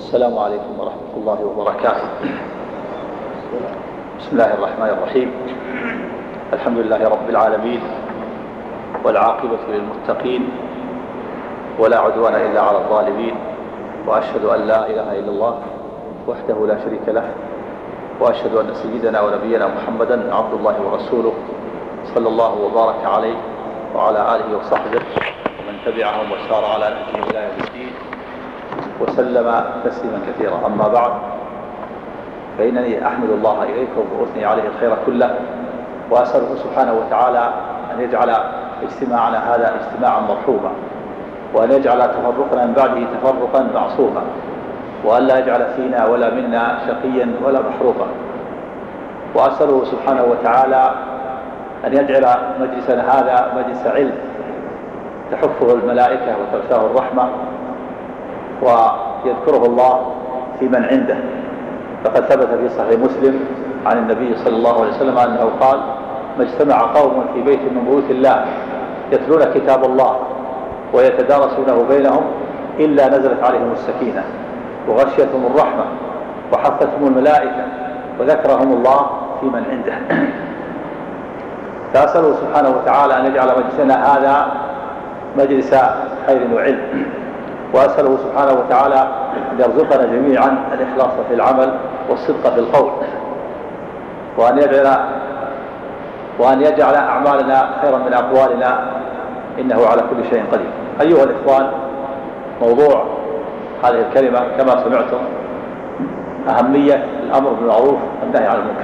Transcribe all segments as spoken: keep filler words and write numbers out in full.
السلام عليكم ورحمة الله وبركاته. بسم الله الرحمن الرحيم. الحمد لله رب العالمين، والعاقبة للمتقين، ولا عدوان إلا على الظالمين، وأشهد أن لا إله إلا الله وحده لا شريك له، وأشهد أن سيدنا ونبينا محمدا عبد الله ورسوله، صلى الله وبارك عليه وعلى آله وصحبه ومن تبعهم وسار على نهجهم إلى يوم الدين وسلم تسليما كثيرا. أما بعد، فإنني أحمد الله إليكم وأثني عليه الخير كله، وأسأله سبحانه وتعالى أن يجعل اجتماعنا هذا اجتماعا مرحوما، وأن يجعل تفرقنا من بعده تفرقا معصوما، وأن لا يجعل فينا ولا منا شقيا ولا محروقا. وأسأله سبحانه وتعالى أن يجعل مجلسنا هذا مجلس علم تحفه الملائكة وتغشاه الرحمة ويذكره الله في من عنده. فقد ثبت في صحيح مسلم عن النبي صلى الله عليه وسلم أنه قال: ما اجتمع قوم في بيت من بيوت الله يتلون كتاب الله ويتدارسونه بينهم إلا نزلت عليهم السكينة وغشيتهم الرحمة وحفتهم الملائكة وذكرهم الله في من عنده. فأسأله سبحانه وتعالى أن يجعل مجلسنا هذا مجلس خير وعلم، وأسأله سبحانه وتعالى أن يرزقنا جميعا الإخلاص في العمل والصدق في القول، وأن يجعل وأن يجعل أعمالنا خيرا من أقوالنا، إنه على كل شيء قدير. أيها الإخوان، موضوع هذه الكلمة كما سمعتم أهمية الأمر بالمعروف والنهي عن المنكر.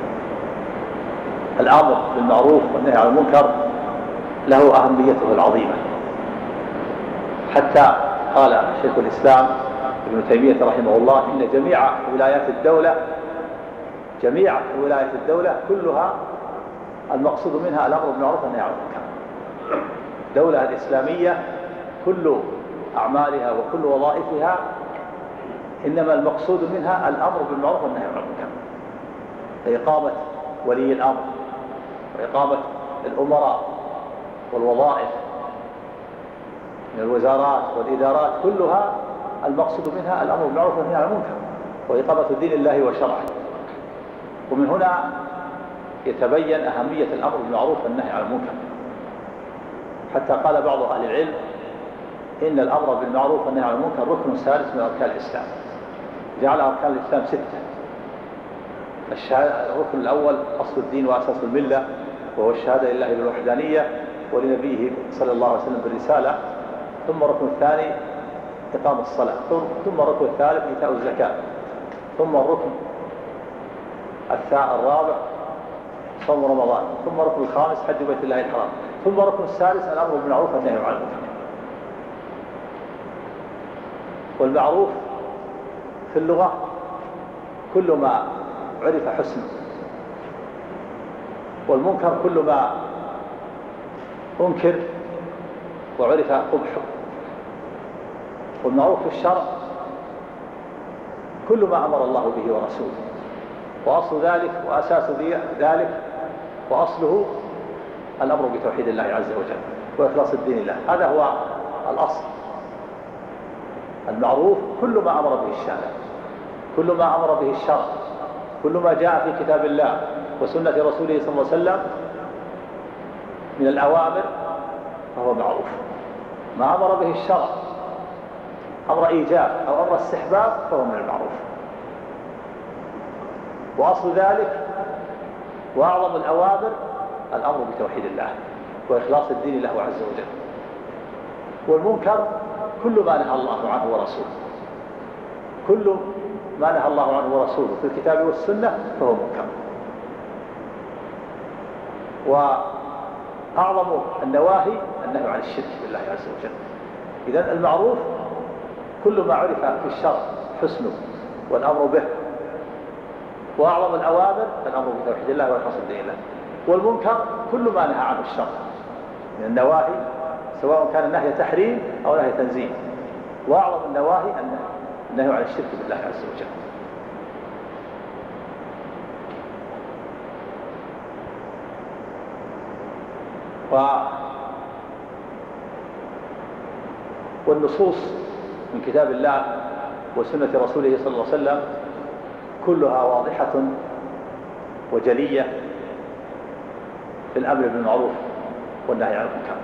الأمر بالمعروف والنهي عن المنكر له أهميته العظيمة، حتى قال شيخ الإسلام ابن تيمية رحمه الله: إن جميع ولايات الدولة جميع ولايات الدولة كلها المقصود منها الأمر بالمعروف والنهي عن المنكر. الدولة الإسلامية كل أعمالها وكل وظائفها إنما المقصود منها الأمر بالمعروف والنهي عن المنكر، لإقامة ولي الأمر وإقامة الأمراء والوظائف من الوزارات والإدارات، كلها المقصود منها الأمر بالمعروف والنهي عن المنكر وإقامة دين الله وشرعه. ومن هنا يتبين أهمية الأمر بالمعروف والنهي عن المنكر، حتى قال بعض أهل العلم إن الأمر بالمعروف والنهي عن المنكر ركن ثالث من أركان الإسلام، جعل أركان الإسلام ستة. الركن الأول أصل الدين وأساس الملة، وهو الشهادة لله بالوحدانية ولنبيه صلى الله عليه وسلم بالرسالة. ثم الركن الثاني إقام الصلاة، ثم الركن الثالث إيتاء الزكاة، ثم الركن الرابع صوم رمضان، ثم الركن الخامس حج بيت الله الحرام، ثم الركن السادس الأمر بالمعروف والنهي عن المنكر. والمعروف في اللغة كل ما عرف حسنه، والمنكر كل ما أنكر وعرف قبحه. والمعروف في الشرع كل ما أمر الله به ورسوله، وأصل ذلك وأساس ذلك وأصله الأمر بتوحيد الله عز وجل وإخلاص الدين الله. هذا هو الأصل. المعروف كل ما أمر به الشارع، كل ما أمر به الشرع، كل ما جاء في كتاب الله وسنة رسوله صلى الله عليه وسلم من الأوامر فهو معروف. ما أمر به الشرع أمر إيجاب أو أمر استحباب فهو من المعروف. وأصل ذلك وأعظم الأوامر الأمر بتوحيد الله وإخلاص الدين له عز وجل. والمنكر كل ما نهى الله عنه ورسوله، كل ما نهى الله عنه ورسوله في الكتاب والسنة فهو منكر. وأعظم النواهي النهي عن الشرك بالله عز وجل. إذن المعروف كل ما عرف في الشرع حسنه والأمر به، وأعظم الأوامر الأمر بتوحيد الله وإخلاص الدين الله. والمنكر كل ما نهى عنه الشرع من النواهي، سواء كان النهي تحريم أو نهي تنزيه. وأعظم النواهي النهي عن الشرك بالله عز وجل. و... والنصوص من كتاب الله وسنة رسوله صلى الله عليه وسلم كلها واضحة وجلية في الأمر بالمعروف والنهي عن المنكر.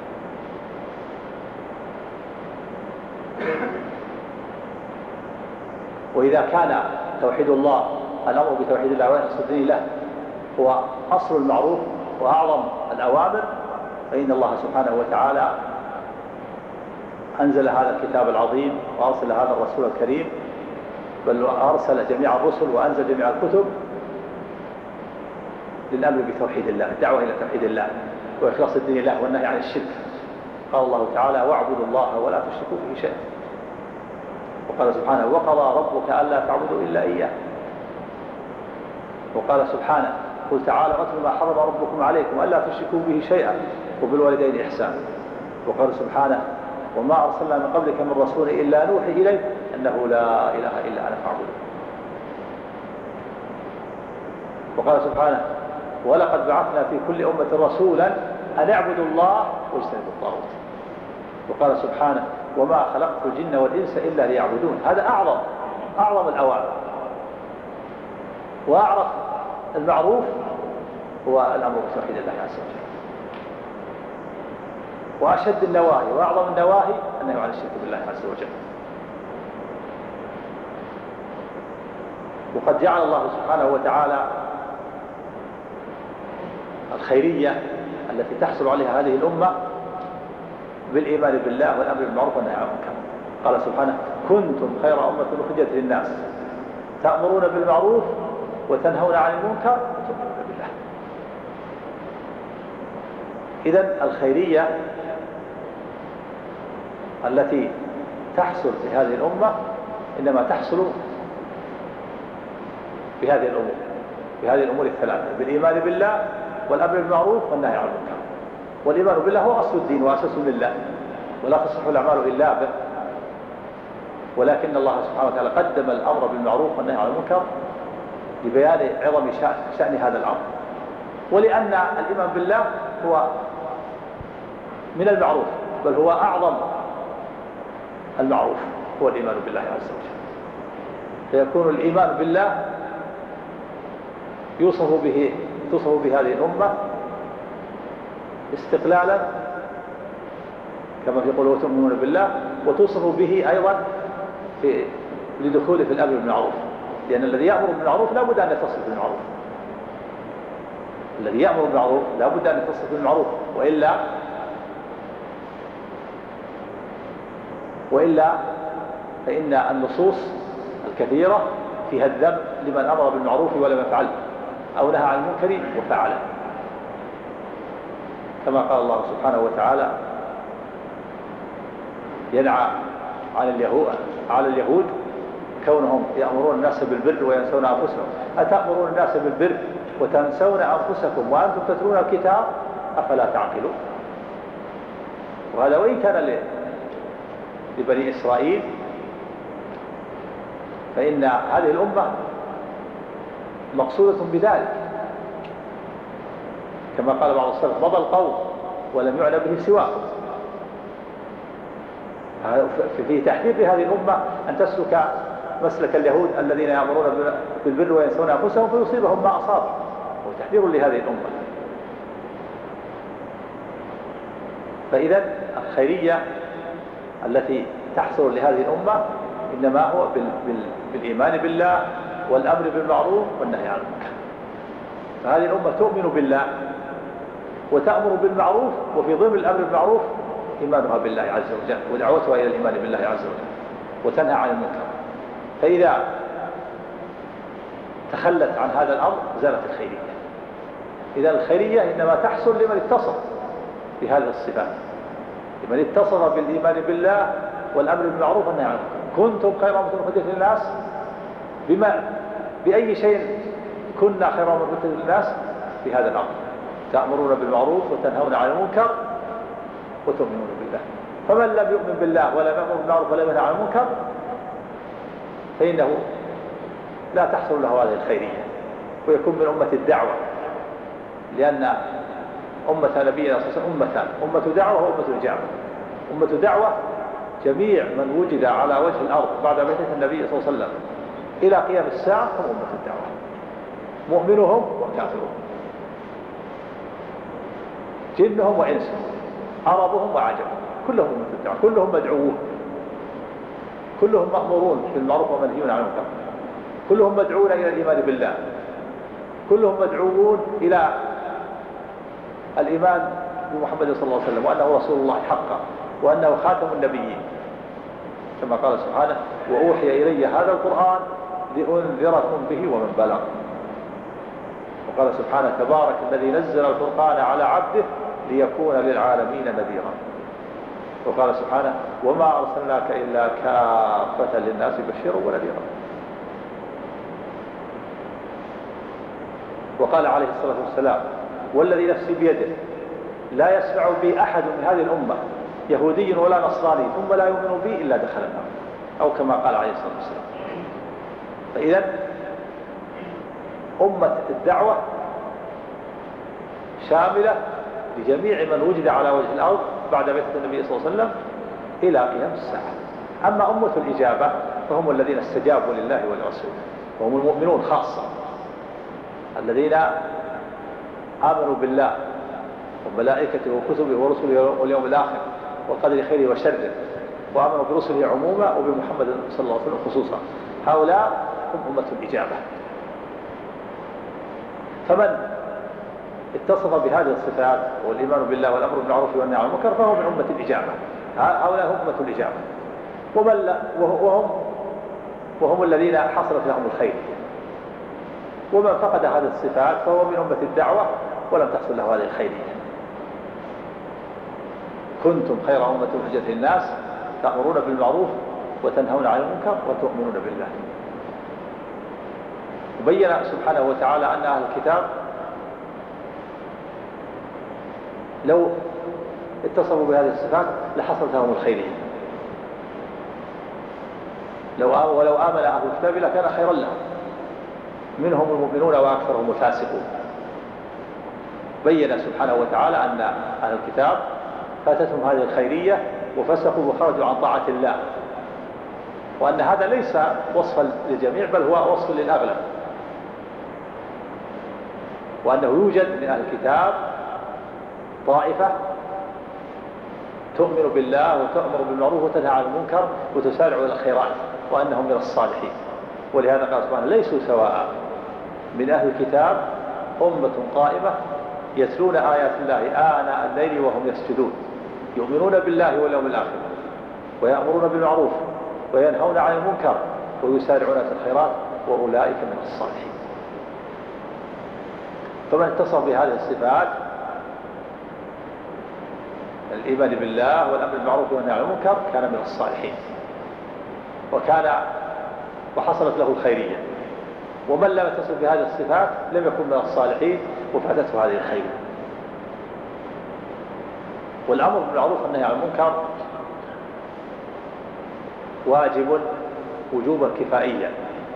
وإذا كان توحيد الله، الأمر بتوحيد الله وإخلاص الدين له، هو أصل المعروف وأعظم الأوامر، فإن الله سبحانه وتعالى أنزل هذا الكتاب العظيم وأرسل هذا الرسول الكريم، بل أرسل جميع الرسل وأنزل جميع الكتب للأمر بتوحيد الله، الدعوة إلى توحيد الله وإخلاص الدين له والنهي عن الشرك. قال الله تعالى: واعبدوا الله ولا تشركوا به شيئا. وقال سبحانه: وقضى ربك ألا تعبدوا إلا إياه. وقال سبحانه: قل تعالى اتل ما حرم ربكم عليكم ألا تشركوا به شيئا وبالوالدين إحسانا. وقال سبحانه: وما أرسلنا من قبلك من رسول إلا نوحي إليه أنه لا إله إلا أنا فاعبدون. وقال سبحانه: ولقد بعثنا في كل أمة رسولا أن اعبدوا الله واجتنبوا الطاغوت. وقال سبحانه: وما خلقت الجن والإنس إلا ليعبدون. هذا أعظم أعظم الأوامر، وأعرف المعروف هو الأمر بتوحيد الله عز وجل، وأشد النواهي وأعظم النواهي النهي عن الشرك بالله عز وجل. وقد جعل الله سبحانه وتعالى الخيرية التي تحصل عليها هذه الأمة بالإيمان بالله والأمر بالمعروف والنهي عن المنكر. قال سبحانه: كنتم خير أمة أخرجت للناس تأمرون بالمعروف وتنهون عن المنكر وتؤمنون بالله. إذن الخيرية التي تحصل في هذه الأمة إنما تحصل بهذه الأمور بهذه الأمور الثلاثة: بالإيمان بالله والأمر بالمعروف والنهي عن المنكر. والإيمان بالله هو أصل الدين وأساس لله، ولا تصح الأعمال إلا به. ولكن الله سبحانه وتعالى قدم الأمر بالمعروف والنهي عن المنكر لبيان عظم شأن هذا الأمر، ولأن الإيمان بالله هو من المعروف، بل هو أعظم المعروف، هو الإيمان بالله عز وجل. فيكون الإيمان بالله يوصف به توصف بهذه الأمة استقلالا كما في قوله تؤمنون بالله، وتوصف به أيضا في لدخوله في الأمر بالمعروف، لأن الذي يأمر بالمعروف لا بد أن يتصف بالمعروف. الذي يأمر بالمعروف لا بد أن يتصف بالمعروف، وإلا وإلا فإن النصوص الكثيرة فيها الذم لمن أمر بالمعروف ولم يفعله، أو نهى عن المنكر وفعله، كما قال الله سبحانه وتعالى: ينعى على اليهود على اليهود كونهم يأمرون الناس بالبر وينسون أنفسهم، أتأمرون الناس بالبر وتنسون أنفسكم وأنتم تتلون الكتاب أفلا تعقلون. وهذا وإن كان لبني إسرائيل، فإن هذه الأمة مقصودة بذلك، كما قال بعض السلف: مضى القوم ولم يعنى به سواه. في تحذير لهذه الأمة أن تسلك مسلك اليهود الذين يأمرون بالبر وينسون أنفسهم فيصيبهم ما أصاب، وتحذير لهذه الأمة. فإذا الخيرية التي تحصل لهذه الأمة إنما هو بالإيمان بالله والأمر بالمعروف والنهي عن المنكر. فهذه الأمة تؤمن بالله وتأمر بالمعروف، وفي ضمن الأمر بالمعروف إيمانها بالله عز وجل ودعوتها إلى الإيمان بالله عز وجل، وتنهى عن المنكر. فإذا تخلت عن هذا الأمر زالت الخيرية. إذا الخيرية إنما تحصل لمن اتصف بهذه الصفات، لمن اتصف بالإيمان بالله والأمر بالمعروف والنهي عن المنكر. كنتم خير أمة أخرجت للناس، بما بأي شيء كنا خير أمة أخرجت للناس؟ بهذا الأمر: تأمرون بالمعروف وتنهون عن المنكر وتؤمنون بالله. فمن لم يؤمن بالله ولا يأمر بالمعروف ولا ينهى عن المنكر فإنه لا تحصل له هذه الخيرية، ويكون من أمة الدعوة، لأن أمة نبينا صلى الله عليه وسلم أمتان: أمة دعوة وأمة إجابة. أمة دعوة جميع من وجد على وجه الأرض بعد بعثة النبي صلى الله عليه وسلم إلى قيام الساعة هم أمة الدعوة، مؤمنهم وكافرهم، جنهم وإنسهم، عربهم وعجمهم، كلهم أمة الدعوة، كلهم مدعوون، كلهم مأمورون بالمعروف ومنهيون عن المنكر، كلهم مدعوون إلى الإيمان بالله، كلهم مدعوون إلى الإيمان بمحمد صلى الله عليه وسلم وأنه رسول الله حقا وأنه خاتم النبيين، كما قال سبحانه: وأوحي إلي هذا القرآن لأنذركم به ومن بلغ. وقال سبحانه: تبارك الذي نزل الفرقان على عبده ليكون للعالمين نذيرا. وقال سبحانه: وما أرسلناك إلا كافة للناس بشيرا ونذيرا. وقال عليه الصلاة والسلام: والذي نفسي بيده لا يسمع بي أحد من هذه الأمة يهودي ولا نصراني ثم لا يؤمن بي إلا دخل النار، أو كما قال عليه الصلاة والسلام. فإذا أمة الدعوة شاملة لجميع من وجد على وجه الأرض بعد بعثة النبي صلى الله عليه وسلم إلى قيام الساعة. أما أمة الإجابة فهم الذين استجابوا لله ولرسوله، وهم المؤمنون خاصة الذين آمنوا بالله وملائكته وكتبه ورسله واليوم الآخر والقدر خيره وشره، وآمنوا برسله عموما وبمحمد صلى الله عليه وسلم خصوصا. هؤلاء هم أمة الإجابة. فمن اتصف بهذه الصفات والإيمان بالله والأمر بالمعروف والنهي عن المنكر فهو من أمة الإجابة. هؤلاء هم أمة الإجابة. ومن لا وهم وهم الذين حصلت لهم الخير. ومن فقد هذه الصفات فهو من أمة الدعوة ولم تحصل له هذه الخيرية. كنتم خير أمة أخرجت للناس تأمرون بالمعروف وتنهون عن المنكر وتؤمنون بالله. وبين سبحانه وتعالى أن أهل الكتاب لو اتصفوا بهذه الصفات لحصلت لهم الخيرية. لو ولو آمن أهل الكتاب لكان خيرا لهم، منهم المؤمنون وأكثرهم الفاسقون. بين سبحانه وتعالى أن أهل الكتاب فاتتهم هذه الخيرية وفسقوا وخرجوا عن طاعة الله، وأن هذا ليس وصفا للجميع بل هو وصف للأغلب، وأنه يوجد من أهل الكتاب طائفة تؤمن بالله وتأمر بالمعروف وتنهى عن المنكر وتسارع إلى الخيرات وأنهم من الصالحين. ولهذا قال سبحانه: ليسوا سواء من أهل الكتاب أمة قائمة يتلون آيات الله آناء الليل وهم يسجدون يؤمنون بالله واليوم الآخر ويأمرون بالمعروف وينهون عن المنكر ويسارعون في الخيرات وأولئك من الصالحين. فمن اتصف بهذه الصفات الإيمان بالله والأمر بالمعروف والنهي عن المنكر كان من الصالحين وكان وحصلت له الخيرية. ومن لم يتصف بهذه الصفات لم يكن من الصالحين وفاتته هذه الخير. والأمر بالمعروف والنهي عن المنكر واجب وجوبا كفائيا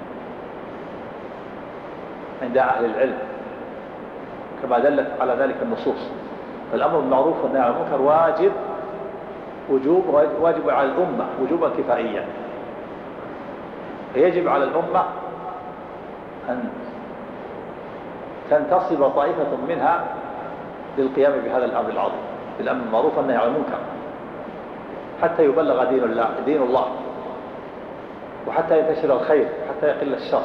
عند أهل العلم كما دلت على ذلك النصوص. فالأمر بالمعروف والنهي عن المنكر واجب وجوب واجب على الأمة وجوبا كفائيا. فيجب على الأمة أن تنتصب طائفة منها للقيام بهذا الأمر العظيم بالأمر بالمعروف والنهي عن المنكر حتى يبلغ دين الله دين الله وحتى ينتشر الخير حتى يقل الشر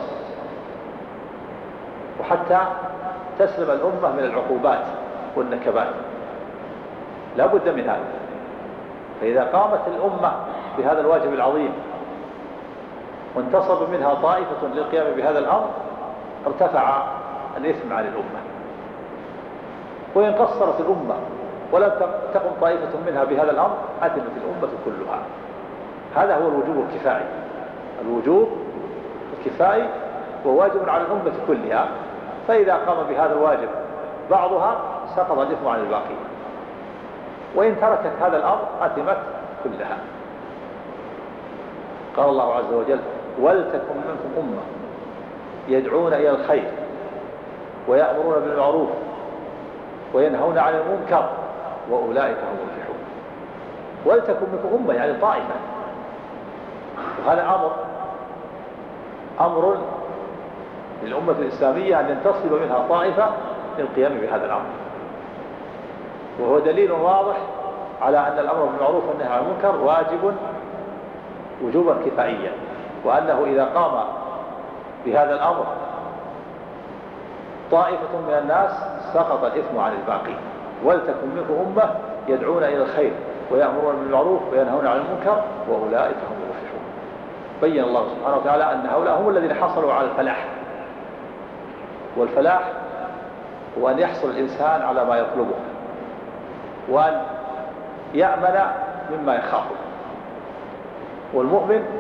وحتى تسلم الأمة من العقوبات والنكبات. لا بد من هذا. فإذا قامت الأمة بهذا الواجب العظيم وانتصب منها طائفة للقيام بهذا الأمر ارتفع الإثم عن الأمة. وإن قصرت الأمة ولم تقم طائفة منها بهذا الأمر أثمت الأمة كلها. هذا هو الوجوب الكفائي. الوجوب الكفائي هو واجب على الأمة كلها، فإذا قام بهذا الواجب بعضها سقط الإثم عن الباقي، وإن تركت هذا الأمر أثمت كلها. قال الله عز وجل: ولتكن منكم أمة يدعون إلى الخير ويأمرون بالمعروف وينهون عن المنكر وأولئك هم المفلحون. ولتكن منكم أمة يعني طائفة هذا أمر أمر للأمة الإسلامية أن ينتصب منها طائفة للقيام بهذا الأمر، وهو دليل واضح على أن الأمر بالمعروف والنهي عن المنكر واجب وجوبا كفائيا، وأنه إذا قام بهذا الأمر طائفة من الناس سقط الإثم عن الباقي. ولتكن منكم أمة يدعون إلى الخير ويأمرون بالمعروف وينهون عن المنكر وأولئك هم المفلحون. بين الله سبحانه وتعالى أن هؤلاء هم الذين حصلوا على الفلاح، والفلاح هو أن يحصل الإنسان على ما يطلبه وأن يأمن مما يخافه. والمؤمن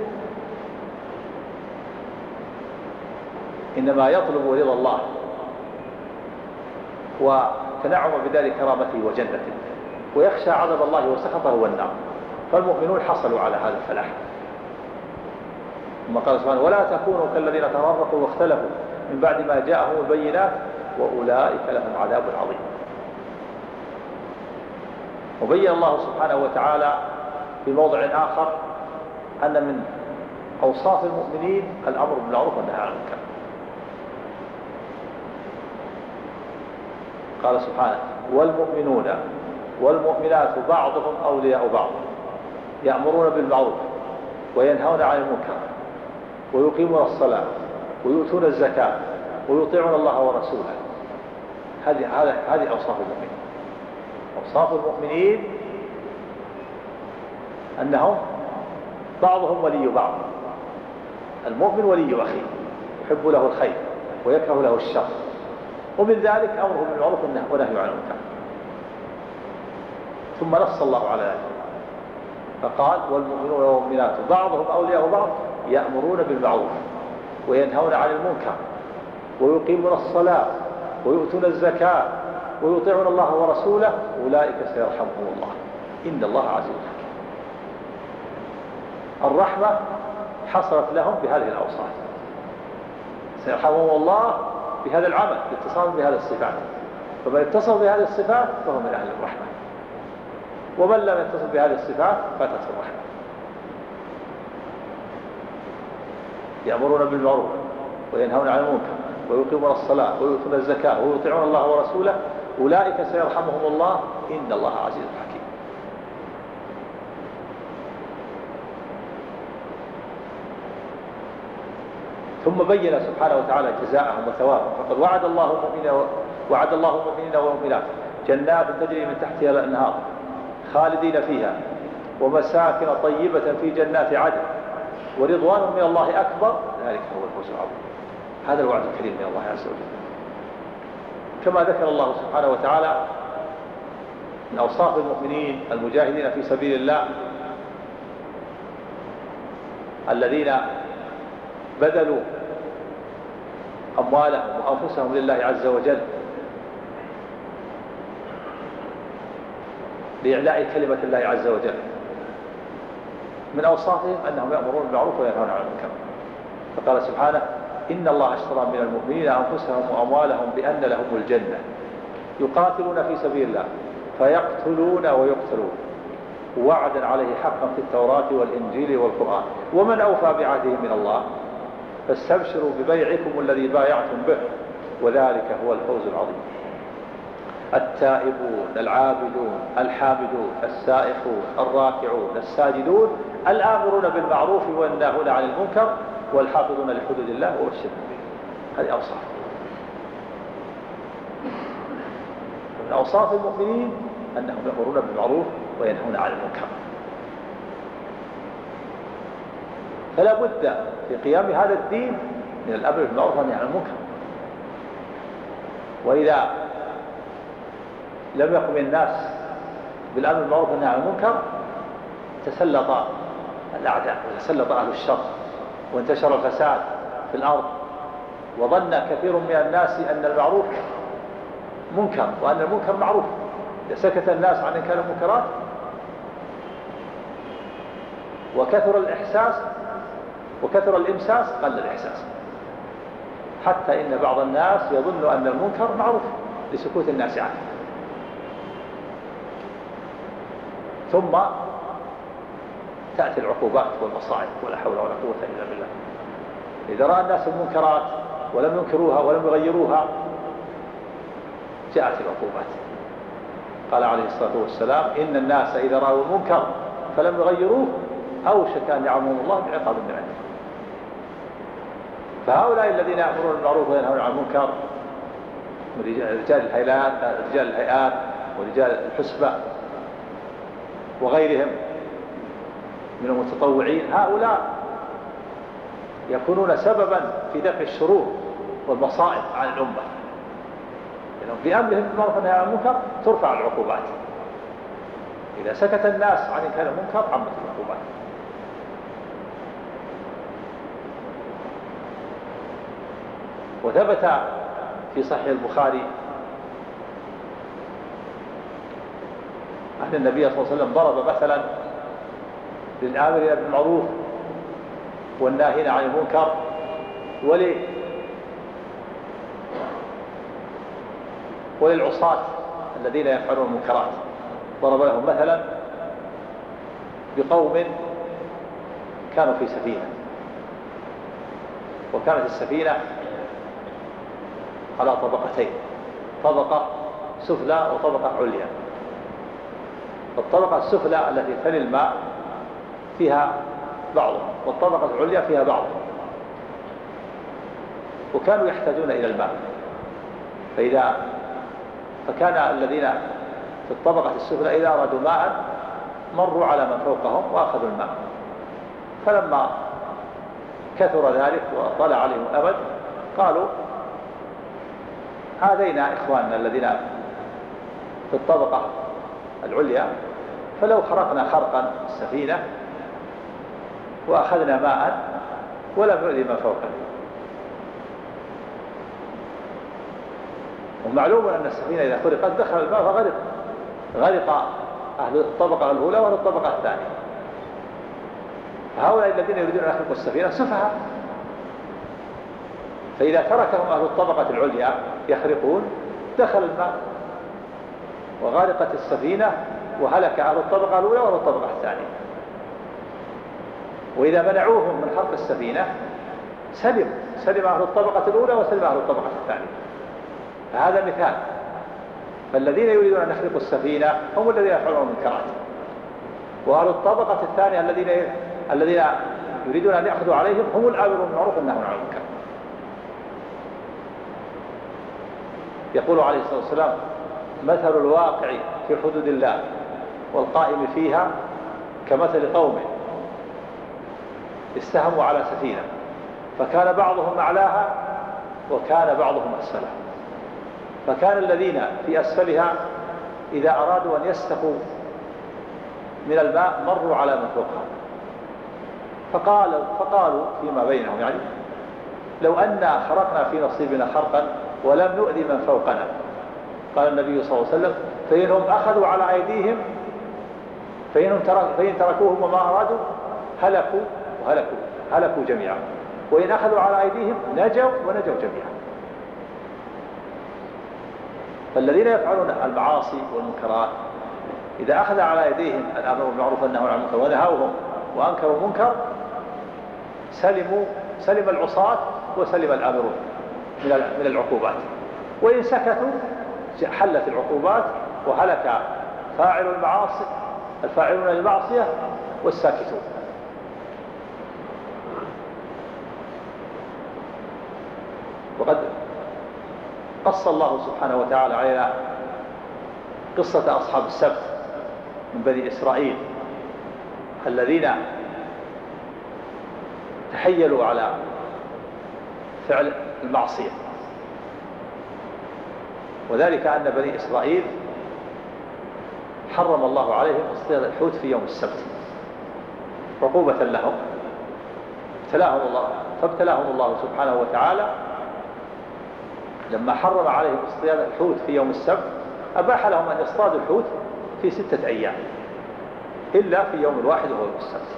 إنما يطلب رضا الله وتنعم بدار كرامته وجنته، ويخشى عذاب الله وسخطه والنار. فالمؤمنون حصلوا على هذا الفلاح. ثم قال سبحانه: ولا تكونوا كالذين تفرقوا واختلفوا من بعد ما جاءهم البينات وأولئك لهم عذاب عظيم. وبين الله سبحانه وتعالى في موضع آخر أن من أوصاف المؤمنين الأمر بالمعروف والنهي عن المنكر. قال سبحانه: والمؤمنون والمؤمنات بعضهم أولياء بعض يأمرون بالمعروف وينهون عن المنكر ويقيمون الصلاة ويؤتون الزكاة ويطيعون الله ورسوله. هذه هذه هذه أوصاف المؤمنين. أوصاف المؤمنين أنهم بعضهم ولي بعض. المؤمن ولي أخيه يحب له الخير ويكره له الشر، ومن ذلك أمره بالمعروف ونهيه عن المنكر. ثم نص الله على ذلك فقال: والمؤمنون والمؤمنات بعضهم أولياء بعض يأمرون بالمعروف وينهون عن المنكر ويقيمون الصلاة ويؤتون الزكاة ويطيعون الله ورسوله أولئك سيرحمهم الله إن الله عزيز حكيم. الرحمة حصلت لهم بهذه الأوصاف، سيرحمهم الله بهذا العمل باتصال بهذه الصفات. فمن اتصل بهذه الصفات فهو من أهل الرحمة، ومن لم يتصل بهذه الصفات فاتته الرحمة. يأمرون بالمعروف وينهون عن المنكر ويقيمون الصلاة ويؤتون الزكاة ويطيعون الله ورسوله أولئك سيرحمهم الله إن الله عزيز حكيم. ثم بين سبحانه وتعالى جزاءهم وثوابهم فقد وعد الله المؤمنين وعد الله المؤمنين والمؤمنات جنات تجري من تحتها الأنهار خالدين فيها ومساكن طيبة في جنات عدن ورضوان من الله أكبر ذلك هو الفوز العظيم. هذا الوعد الكريم من الله عز وجل. كما ذكر الله سبحانه وتعالى من أوصاف المؤمنين المجاهدين في سبيل الله الذين بذلوا أموالهم وأنفسهم لله عز وجل لإعلاء كلمة الله عز وجل. من أوصافهم أنهم يأمرون بالمعروف وينهون عن المنكر. فقال سبحانه: إن الله اشترى من المؤمنين أنفسهم وأموالهم بأن لهم الجنة يقاتلون في سبيل الله فيقتلون ويقتلون وعدا عليه حقا في التوراة والإنجيل والقرآن ومن أوفى بعهده من الله فاستبشروا ببيعكم الذي بايعتم به وذلك هو الفوز العظيم. التائبون العابدون الحامدون السائحون الراكعون الساجدون الآمرون بالمعروف والناهون عن المنكر والحافظون لحدود الله وبشر المؤمنين. هذه أوصاف من أوصاف المؤمنين أنهم يأمرون بالمعروف وينهون عن المنكر. فلا بد في قيام هذا الدين من الأمر بالمعروف والنهي عن المنكر. وإذا لم يقم الناس بالأمر بالمعروف والنهي عن المنكر تسلط الأعداء وتسلط أهل الشر وانتشر الفساد في الأرض، وظن كثير من الناس أن المعروف منكر وأن المنكر معروف. إذا سكت الناس عن إنكار المنكرات وكثر الإحساس وكثر الإمساس قل الإحساس، حتى إن بعض الناس يظن أن المنكر معروف لسكوت الناس عنه. ثم تأتي العقوبات والمصائب ولا حول ولا قوة إلا بالله. إذا رأى الناس المنكرات ولم ينكروها ولم يغيروها جاءت العقوبات. قال عليه الصلاة والسلام إن الناس إذا رأوا المنكر فلم يغيروه أوشك أن يعمهم الله بعقاب من عنده. فهؤلاء الذين يأمرون بالمعروف وينهون عن المنكر رجال الهيئات رجال الهيئات ورجال الحسبة وغيرهم من المتطوعين، هؤلاء يكونون سببا في دفع الشرور والمصائب عن الأمة، لأنهم بأمرهم بالمعروف والنهي عن المنكر ترفع العقوبات. إذا سكت الناس عن إنكار المنكر عمت العقوبات. وثبت في صحيح البخاري أن النبي صلى الله عليه وسلم ضرب مثلا للآمرين بالمعروف والناهين عن المنكر ول وللعصاة الذين يفعلون المنكرات. ضرب لهم مثلا بقوم كانوا في سفينة، وكانت السفينة على طبقتين، طبقة سفلى وطبقة عليا. الطبقة السفلى التي تلي الماء فيها بعض، والطبقة العليا فيها بعض، وكانوا يحتاجون إلى الماء. فإذا فكان الذين في الطبقة السفلى إذا أرادوا ماء مروا على من فوقهم وأخذوا الماء. فلما كثر ذلك وطلع عليهم الأمد قالوا هذين إخواننا الذين في الطبقة العليا فلو خرقنا خرقا السفينة وأخذنا ماء ولم نؤذي من فوقنا. ومعلوم أن السفينة إذا خرقت دخل الماء فغرق غرق أهل الطبقة الأولى وأهل الطبقة الثانية. هؤلاء الذين يريدون أن يخرقوا السفينة سفهاء، فإذا تركهم أهل الطبقة العليا يخرقون دخل الماء وغرقت السفينة وهلك أهل الطبقة الأولى وأهل الطبقة الثانية. وإذا منعوهم من حرق السفينة سلم سلم أهل الطبقة الأولى وسلم أهل الطبقة الثانية. فهذا مثال. فالذين يريدون أن يخرقوا السفينة هم الذين يفعلون المنكرات، وأهل الطبقة الثانية الذين الذين يريدون أن يأخذوا عليهم هم الآمرون بالمعروف والناهون عن المنكر. يقول عليه الصلاة والسلام مثل الواقع في حدود الله والقائم فيها كمثل قوم استهموا على سفينة فكان بعضهم أعلاها وكان بعضهم أسفلها، فكان الذين في أسفلها إذا أرادوا أن يستقوا من الماء مروا على من فوقها فقالوا, فقالوا فيما بينهم يعني لو أن خرقنا في نصيبنا خرقا ولم نؤذي من فوقنا. قال النبي صلى الله عليه وسلم فإنهم أخذوا على أيديهم فإنهم ترك فإن تركوهم وما أرادوا هلكوا وهلكوا هلكوا جميعا، وإن أخذوا على أيديهم نجوا ونجوا جميعا. فالذين يفعلون المعاصي والمنكرات إذا أخذ على أيديهم الأمر بالمعروف والنهي عن المنكر ونهاوهم وأنكروا المنكر سلموا سلم العصاة وسلم الآمرون من العقوبات. وإن سكتوا حلت العقوبات وهلك فاعل المعاصي الفاعلون للمعصية والساكتون. وقد قص الله سبحانه وتعالى علينا قصة أصحاب السبت من بني إسرائيل الذين تحيلوا على فعل المعصية، وذلك أن بني إسرائيل حرم الله عليهم اصطياد الحوت في يوم السبت عقوبة لهم، ابتلاهم الله فابتلاهم الله سبحانه وتعالى لما حرم عليهم اصطياد الحوت في يوم السبت أباح لهم أن يصطادوا الحوت في ستة أيام إلا في يوم واحد وهو يوم السبت.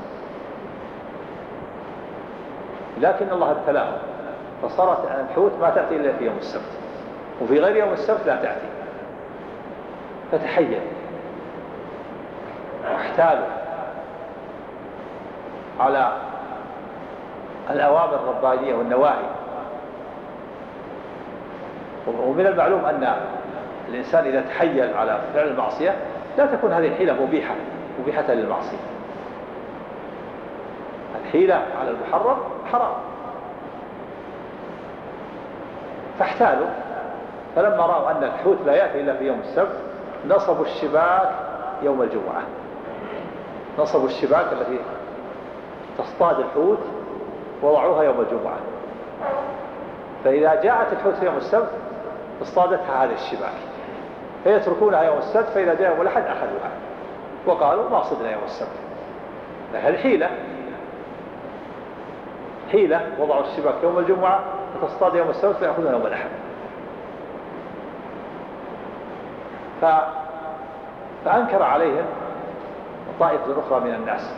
لكن الله ابتلاهم فصارت الحوت ما تأتي إلا في يوم السبت، وفي غير يوم السبت لا تأتي، فتحيل واحتالوا على الأوامر الربانية والنواهي. ومن المعلوم أن الإنسان إذا تحيل على فعل المعصية لا تكون هذه الحيلة مبيحة مبيحة للمعصية. الحيلة على المحرم حرام. فاحتالوا، فلما رأوا أن الحوت لا يأتي إلا في يوم السبت نصبوا الشباك يوم الجمعة. نصبوا الشباك التي تصطاد الحوت وضعوها يوم الجمعة، فإذا جاءت الحوت في يوم السبت اصطادتها هذه الشباك، فيتركونها يوم السبت، فإذا جاء يوم الأحد أخذوها وقالوا ما صدنا يوم السبت. هذه حيلة حيلة وضعوا الشباك يوم الجمعة فتصطاد يوم السبت فيأخذونها يوم الأحد. ف... فأنكر عليهم طائفة أخرى من الناس.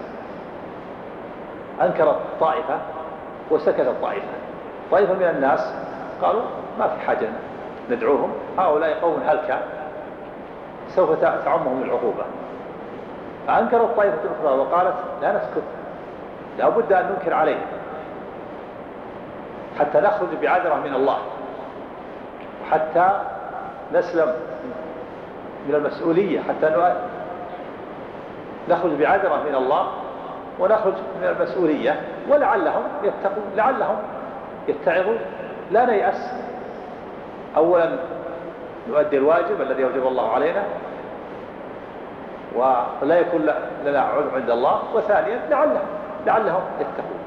أنكرت طائفة وسكتت طائفة. طائفة من الناس قالوا ما في حاجة ندعوهم، هؤلاء قوم هلكة سوف تعمهم العقوبة. فأنكرت طائفة أخرى وقالت لا نسكت، لا بد أن ننكر عليهم حتى نخرج بعذرة من الله، وحتى نسلم من المسؤولية، حتى نخرج بعذرة من الله ونخرج من المسؤولية، ولعلهم يتقون، لعلهم يتعظون. لا نيأس. أولا نؤدي الواجب الذي أوجب الله علينا ولا يكون لنا عذر عند الله، وثانيا لعلهم لعلهم يتقون.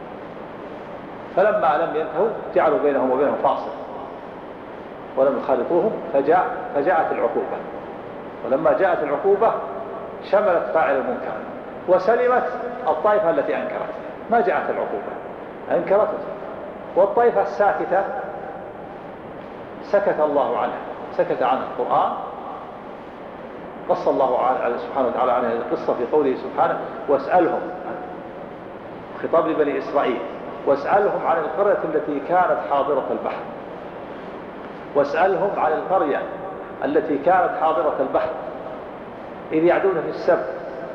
فلما لم ينتهوا جعلوا بينهم وبينهم فاصل ولم يخالطوهم، فجاء فجاءت العقوبة. ولما جاءت العقوبة شملت فاعل المنكر وسلمت الطائفة التي أنكرت. ما جاءت العقوبة، أنكرت. والطائفة الساكتة سكت الله عنها، سكت عنها القرآن. قص الله على سبحانه وتعالى عنها القصة في قوله سبحانه واسألهم، خطاب لبني إسرائيل، واسألهم عن القرية التي كانت حاضرة البحر. واسألهم عن القرية التي كانت حاضرة البحر إذ يعدون في السبت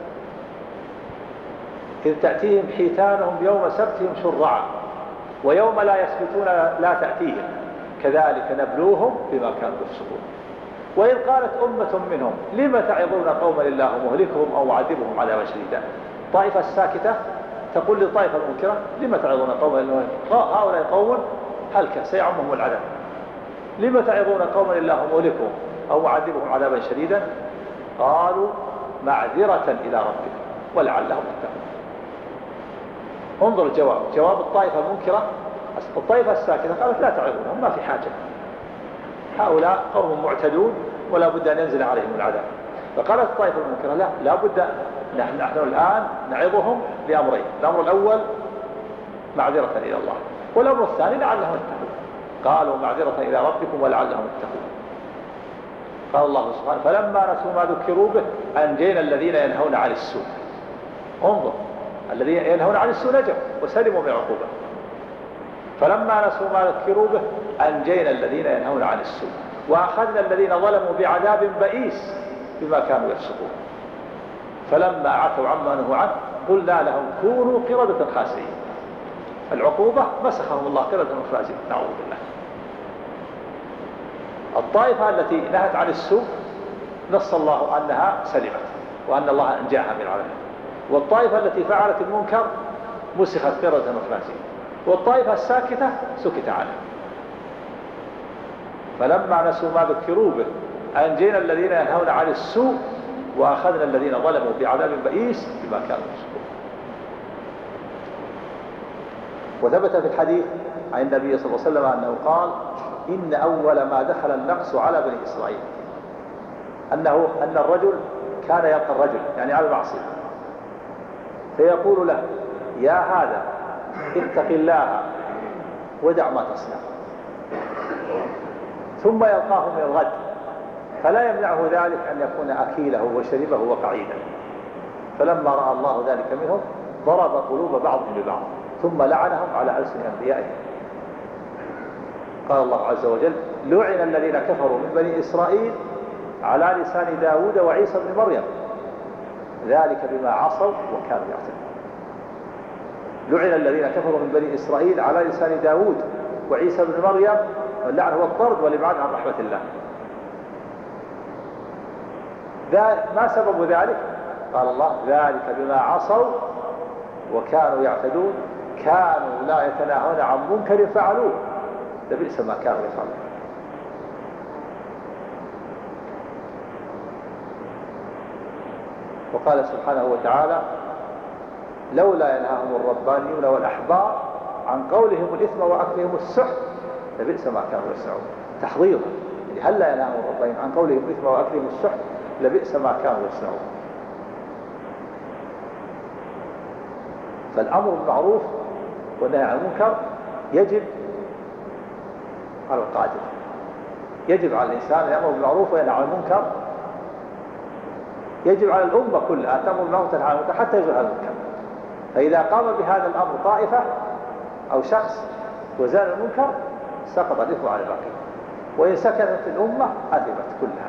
إذ تأتيهم حيتانهم يوم سبتهم شرعا ويوم لا يسبتون لا تأتيهم كذلك نبلوهم بما كانوا يفسقون. وإذ قالت أمة منهم لم تعظون قوما الله مهلكهم أو معذبهم عذابا شديدا. طائفة الساكتة تقول للطائفة المنكرة لم تعظون قوما الله، هؤلاء قوم هلكة سيعمهم العذاب. لم تعظون قوما الله مهلكهم أو معذبهم عذابا شديدا. قالوا معذرة إلى ربكم ولعلهم يتقون. انظر الجواب، جواب الطائفة المنكرة. الطائفة الساكنة قالت لا تعظونهم، ما في حاجة، هؤلاء قوم معتدون ولا بد أن ينزل عليهم العذاب. فقالت الطائفة المنكرة لا لا بد، نحن, نحن الآن نعظهم بأمرين. الأمر الأول معذرة إلى الله، والأمر الثاني لعلهم يتقون. قالوا معذرة إلى ربكم ولعلهم يتقون. قال الله سبحانه فلما نسوا ما ذكروا به أنجينا الذين ينهون عن السوء. انظر، الذين ينهون عن السوء نجوا وسلموا من عقوبة. فلما نسوا ما ذكروا به أنجينا الذين ينهون عن السوء وأخذنا الذين ظلموا بعذاب بئيس بما كانوا يفسقون. فلما عتوا عما نهوا عنه قلنا لهم كونوا قردة خاسئين. العقوبة مسخهم الله قردة خاسئين، نعوذ بالله. الطائفة التي نهت عن السوء نص الله أنها سلمت وأن الله أنجاها من عذابه، والطائفة التي فعلت المنكر مسخت قردة خاسئين، والطائفة الساكتة سكت عنها. فلما نسوا ما ذكروا به أنجينا الذين ينهون عن السوء وأخذنا الذين ظلموا بعذاب بئيس بما كانوا يفسقون. وثبت في الحديث عن النبي صلى الله عليه وسلم أنه قال إن أول ما دخل النقص على بني إسرائيل أنه أن الرجل كان يلقى الرجل يعني على المعصية فيقول له يا هذا اتق الله ودع ما تصنع، ثم يلقاه من الغد فلا يمنعه ذلك أن يكون أكيله وشربه وقعيدا. فلما رأى الله ذلك منهم ضرب قلوب بعضهم ببعض ثم لعنهم على ألسن أنبيائهم. قال الله عز وجل لعن الذين كفروا من بني إسرائيل على لسان داود وعيسى بن مريم ذلك بما عصوا وكانوا يعتدون. لعن الذين كفروا من بني إسرائيل على لسان داود وعيسى بن مريم، واللعن هو الطرد والإبعاد عن رحمة الله. ما سبب ذلك؟ قال الله: ذلك بما عصوا وكانوا يعتدون، كانوا لا يتناهون عن منكر فعلوه، لبئس ما كانوا يفعلون. وقال سبحانه وتعالى: لولا ينهاهم الربانيون والأحبار عن قولهم الإثم وأكلهم السحت لبئس ما كانوا يصنعون. تحضير، يعني هل لا ينهاهم الربانيون عن قولهم الإثم وأكلهم السحت لبئس ما كانوا يصنعون. فالأمر بالمعروف والنهي عن المنكر يجب على القادر، يجب على الإنسان أن يأمر بالمعروف وينهى عن المنكر، يجب على الأمة كلها أن تأمر بالمعروف وتنهى عن المنكر حتى يزول المنكر. فإذا قام بهذا الأمر طائفة أو شخص وزال المنكر سقط الإثم على الباقي، وإن سكنت الأمة أثمت كلها.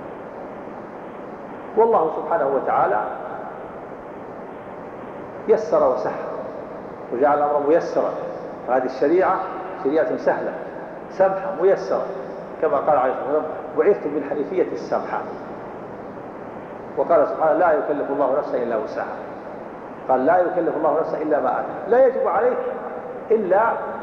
والله سبحانه وتعالى يسر وسهل وجعل الأمر ميسرا، فهذه الشريعة شريعة سهلة سمحة ميسرة، كما قال عليه الصلاة والسلام: بعثت بالحنيفية السمحة. وقال سبحانه: لا يكلف الله نفسا إلا وسعها. قال: لا يكلف الله نفسا إلا ما آتاها، لا يجب عليك إلا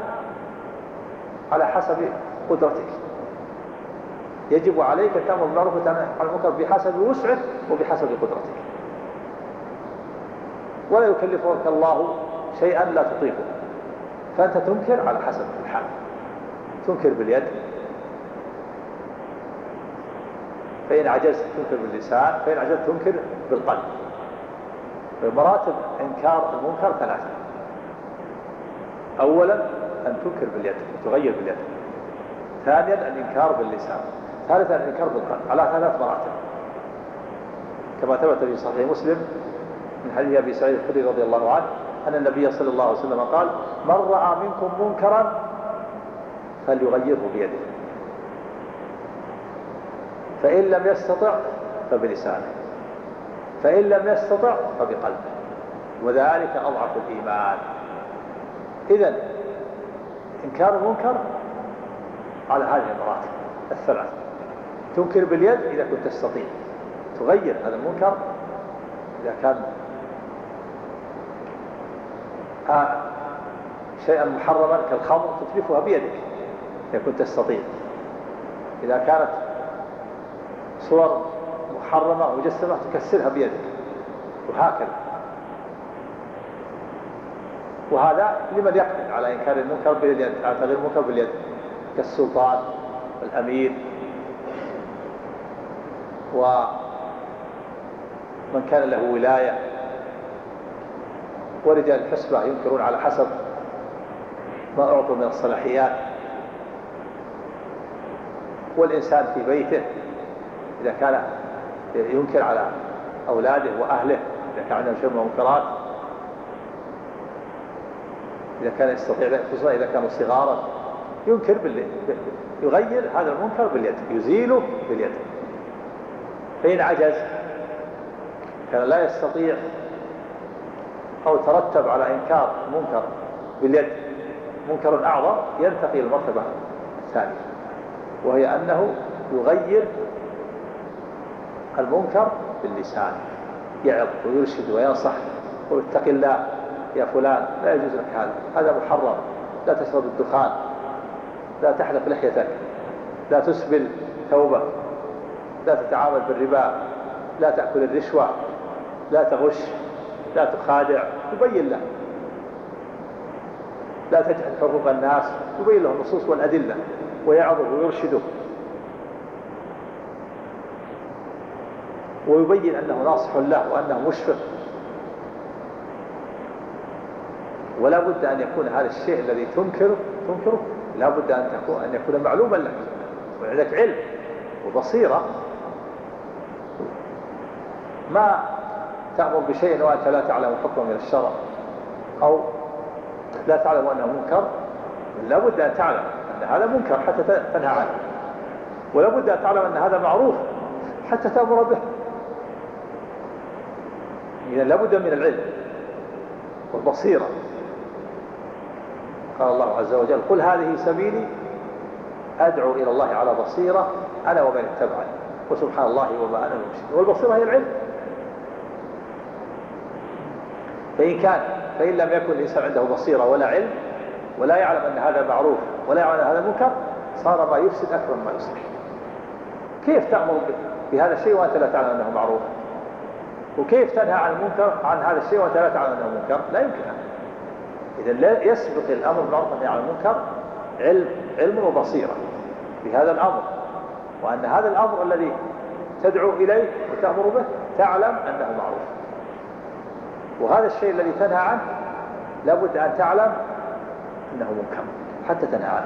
على حسب قدرتك، يجب عليك أن تأمر بالمعروف وتنهى عن المنكر بحسب وسعك وبحسب قدرتك، ولا يكلفك الله شيئا لا تطيقه، فأنت تنكر على حسب الحال، تنكر باليد، فإن عجزت تنكر باللسان، فإن عجزت تنكر بالقلب. مراتب إنكار المنكر ثلاثة: أولا أن تنكر باليد وتغير باليد، ثانيا الإنكار باللسان، ثالثا الإنكار بالقلب، على ثلاث مراتب، كما ثبت في صحيح مسلم من حديث أبي سعيد الخدري رضي الله عنه أن النبي صلى الله عليه وسلم قال: من رأى منكم منكرا فليغيره بيده، فإن لم يستطع فبلسانه، فإن لم يستطع فبقلبه، وذلك أضعف الإيمان. إذن إنكار المنكر على هذه المراتب الثلاث: تنكر باليد إذا كنت تستطيع، تغير هذا المنكر إذا كان آه شيئا محرما كالخمر تتلفها بيدك إذا كنت تستطيع، إذا كانت صور محرمة مجسمة تكسرها بيدك، وهكذا. وهذا لمن يقدر على إنكار المنكر باليد، على تغيير المنكر باليد، كالسلطان والأمير ومن كان له ولاية، ورجال الحسبة ينكرون على حسب ما أعطوا من الصلاحيات، والإنسان في بيته إذا كان ينكر على أولاده وأهله إذا كان عندهم شيء من المنكرات، إذا كان يستطيع، خصوصا إذا كانوا صغارا، ينكر باليد، يغير هذا المنكر باليد، يزيله باليد. فإن عجز كان لا يستطيع أو ترتب على إنكار منكر باليد منكر أعظم، ينتقل المرتبة الثانية، وهي أنه يغير المنكر باللسان، يعظ ويرشد وينصح ويتقي الله: يا فلان لا يجوز لك هذا، هذا محرم، لا تشرب الدخان، لا تحلق لحيتك، لا تسبل ثوبك، لا تتعامل بالربا، لا تأكل الرشوة، لا تغش، لا تخادع، يبين له، لا تجهل حقوق الناس، يبين له النصوص والأدلة ويعظه ويرشده، ويبين أنه ناصح له وأنه مشفق. ولا بد أن يكون هذا الشيء الذي تنكره تنكره لا بد أن تكون أن يكون معلوما لك، وعندك علم وبصيرة. ما تأمر بشيء وأنت لا تعلم حكمه من الشرع، أو لا تعلم أنه منكر، لا بد أن تعلم أن هذا منكر حتى تنهى عنه، ولا بد أن تعلم أن هذا معروف حتى تأمر به. إذن لا بد من العلم والبصيرة قال الله عز وجل قل هذه سبيلي أدعو إلى الله على بصيرة أنا ومن اتبعني وسبحان الله وما أنا بمشرك. والبصيرة هي العلم. فإن كان فإن لم يكن الإنسان عنده بصيرة ولا علم ولا يعلم أن هذا معروف ولا يعلم أن هذا منكر صار ما يفسد أكثر مما يصلح. كيف تأمر بهذا الشيء وأنت لا تعلم أنه معروف؟ وكيف تنهى عن المنكر عن هذا الشيء وأنت لا تعلم أنه منكر؟ لا يمكن. إذا لا يسبق الأمر بالمعروف والنهي عن المنكر علم علم وبصيرة بهذا الأمر، وأن هذا الأمر الذي تدعو إليه وتأمر به تعلم أنه معروف، وهذا الشيء الذي تنهى عنه لابد أن تعلم أنه منكر حتى تنهى عنه.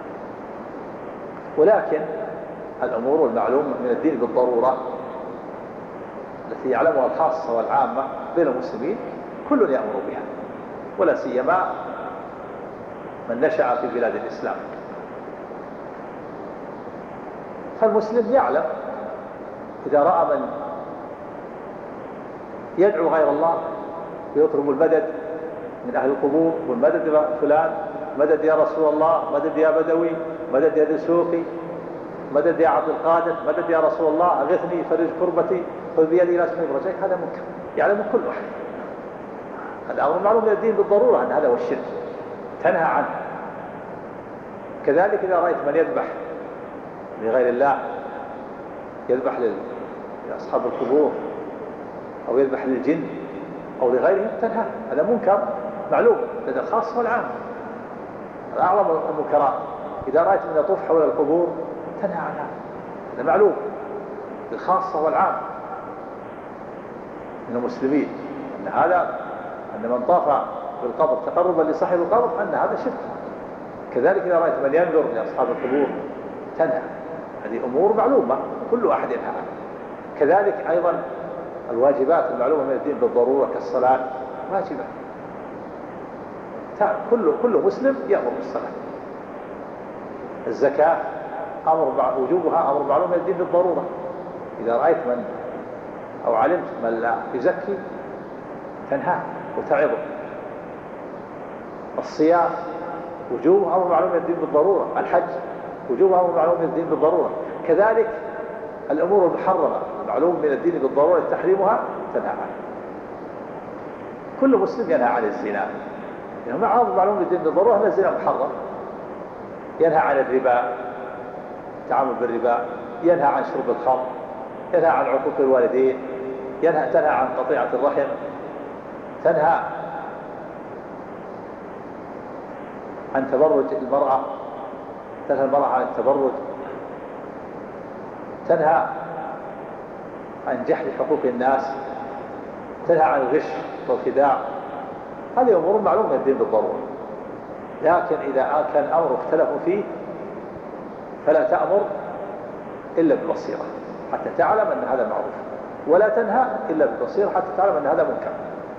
ولكن الأمور المعلومة من الدين بالضرورة التي يعلمها الخاصة والعامة بين المسلمين كل يأمر بها، ولا سيما من نشأ في بلاد الإسلام. فالمسلم يعلم إذا رأى من يدعو غير الله ويطلب المدد من أهل القبور، والمدد يا فلان، مدد يا رسول الله، مدد يا بدوي، مدد يا دسوقي، مدد يا عبد القادر، مدد يا رسول الله، أغثني فرج كربتي خذ بيدي إلى اسمي برجعك، هذا منكر يعلم كل واحد. هذا أمر معلوم من الدين بالضرورة أن هذا هو الشرك تنهى عنه. كذلك إذا رأيت من يذبح لغير الله، يذبح لأصحاب القبور أو يذبح للجن أو لغيرهم تنهى، هذا منكر معلوم لدى الخاص والعام. هذا أعظم المنكرات. إذا رأيت من يطوف حول القبور تنهى عنها، هذا معلوم للخاصة والعام من المسلمين أن هذا أن من طاف بالقبر تقربا لصاحب القبر أن هذا شرك. كذلك إذا رأيت من ينذر لأصحاب القبور تنهى، هذه أمور معلومة كل أحد ينهى عنها. كذلك أيضا الواجبات المعلومة من الدين بالضرورة كالصلاة واجبة، كل كل مسلم يأمر بالصلاة. الزكاة أمر وجوبها أمر معلوم من الدين بالضرورة، إذا رأيت من أو علمت من لا يزكي تنهاه وتعظه. الصيام وجوبه أمر معلوم من الدين بالضرورة، الحج وجوبه أمر معلوم من الدين بالضرورة. كذلك الأمور المحرمة معلوم من الدين بالضرورة تحريمها تنهى عنه. كل مسلم ينهى عن الزنا، يعني مع أمر معلوم من الدين بالضرورة أن الزنا محرم، ينهى عن الربا، التعامل بالربا، ينهى عن شرب الخمر، ينهى عن عقوق الوالدين، ينهى تنهى عن قطيعة الرحم، تنهى عن تبرج المرأة، تنهى المرأة عن التبرج، تنهى عن جحد حقوق الناس، تنهى عن الغش والخداع. هذه أمور معلومة من الدين بالضرورة. لكن إذا كان أمر اختلفوا فيه فلا تأمر إلا بالبصيرة حتى تعلم أن هذا معروف، ولا تنهى إلا بالبصيرة حتى تعلم أن هذا منكر.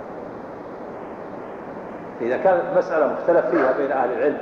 إذا كانت مسألة مختلف فيها بين أهل العلم،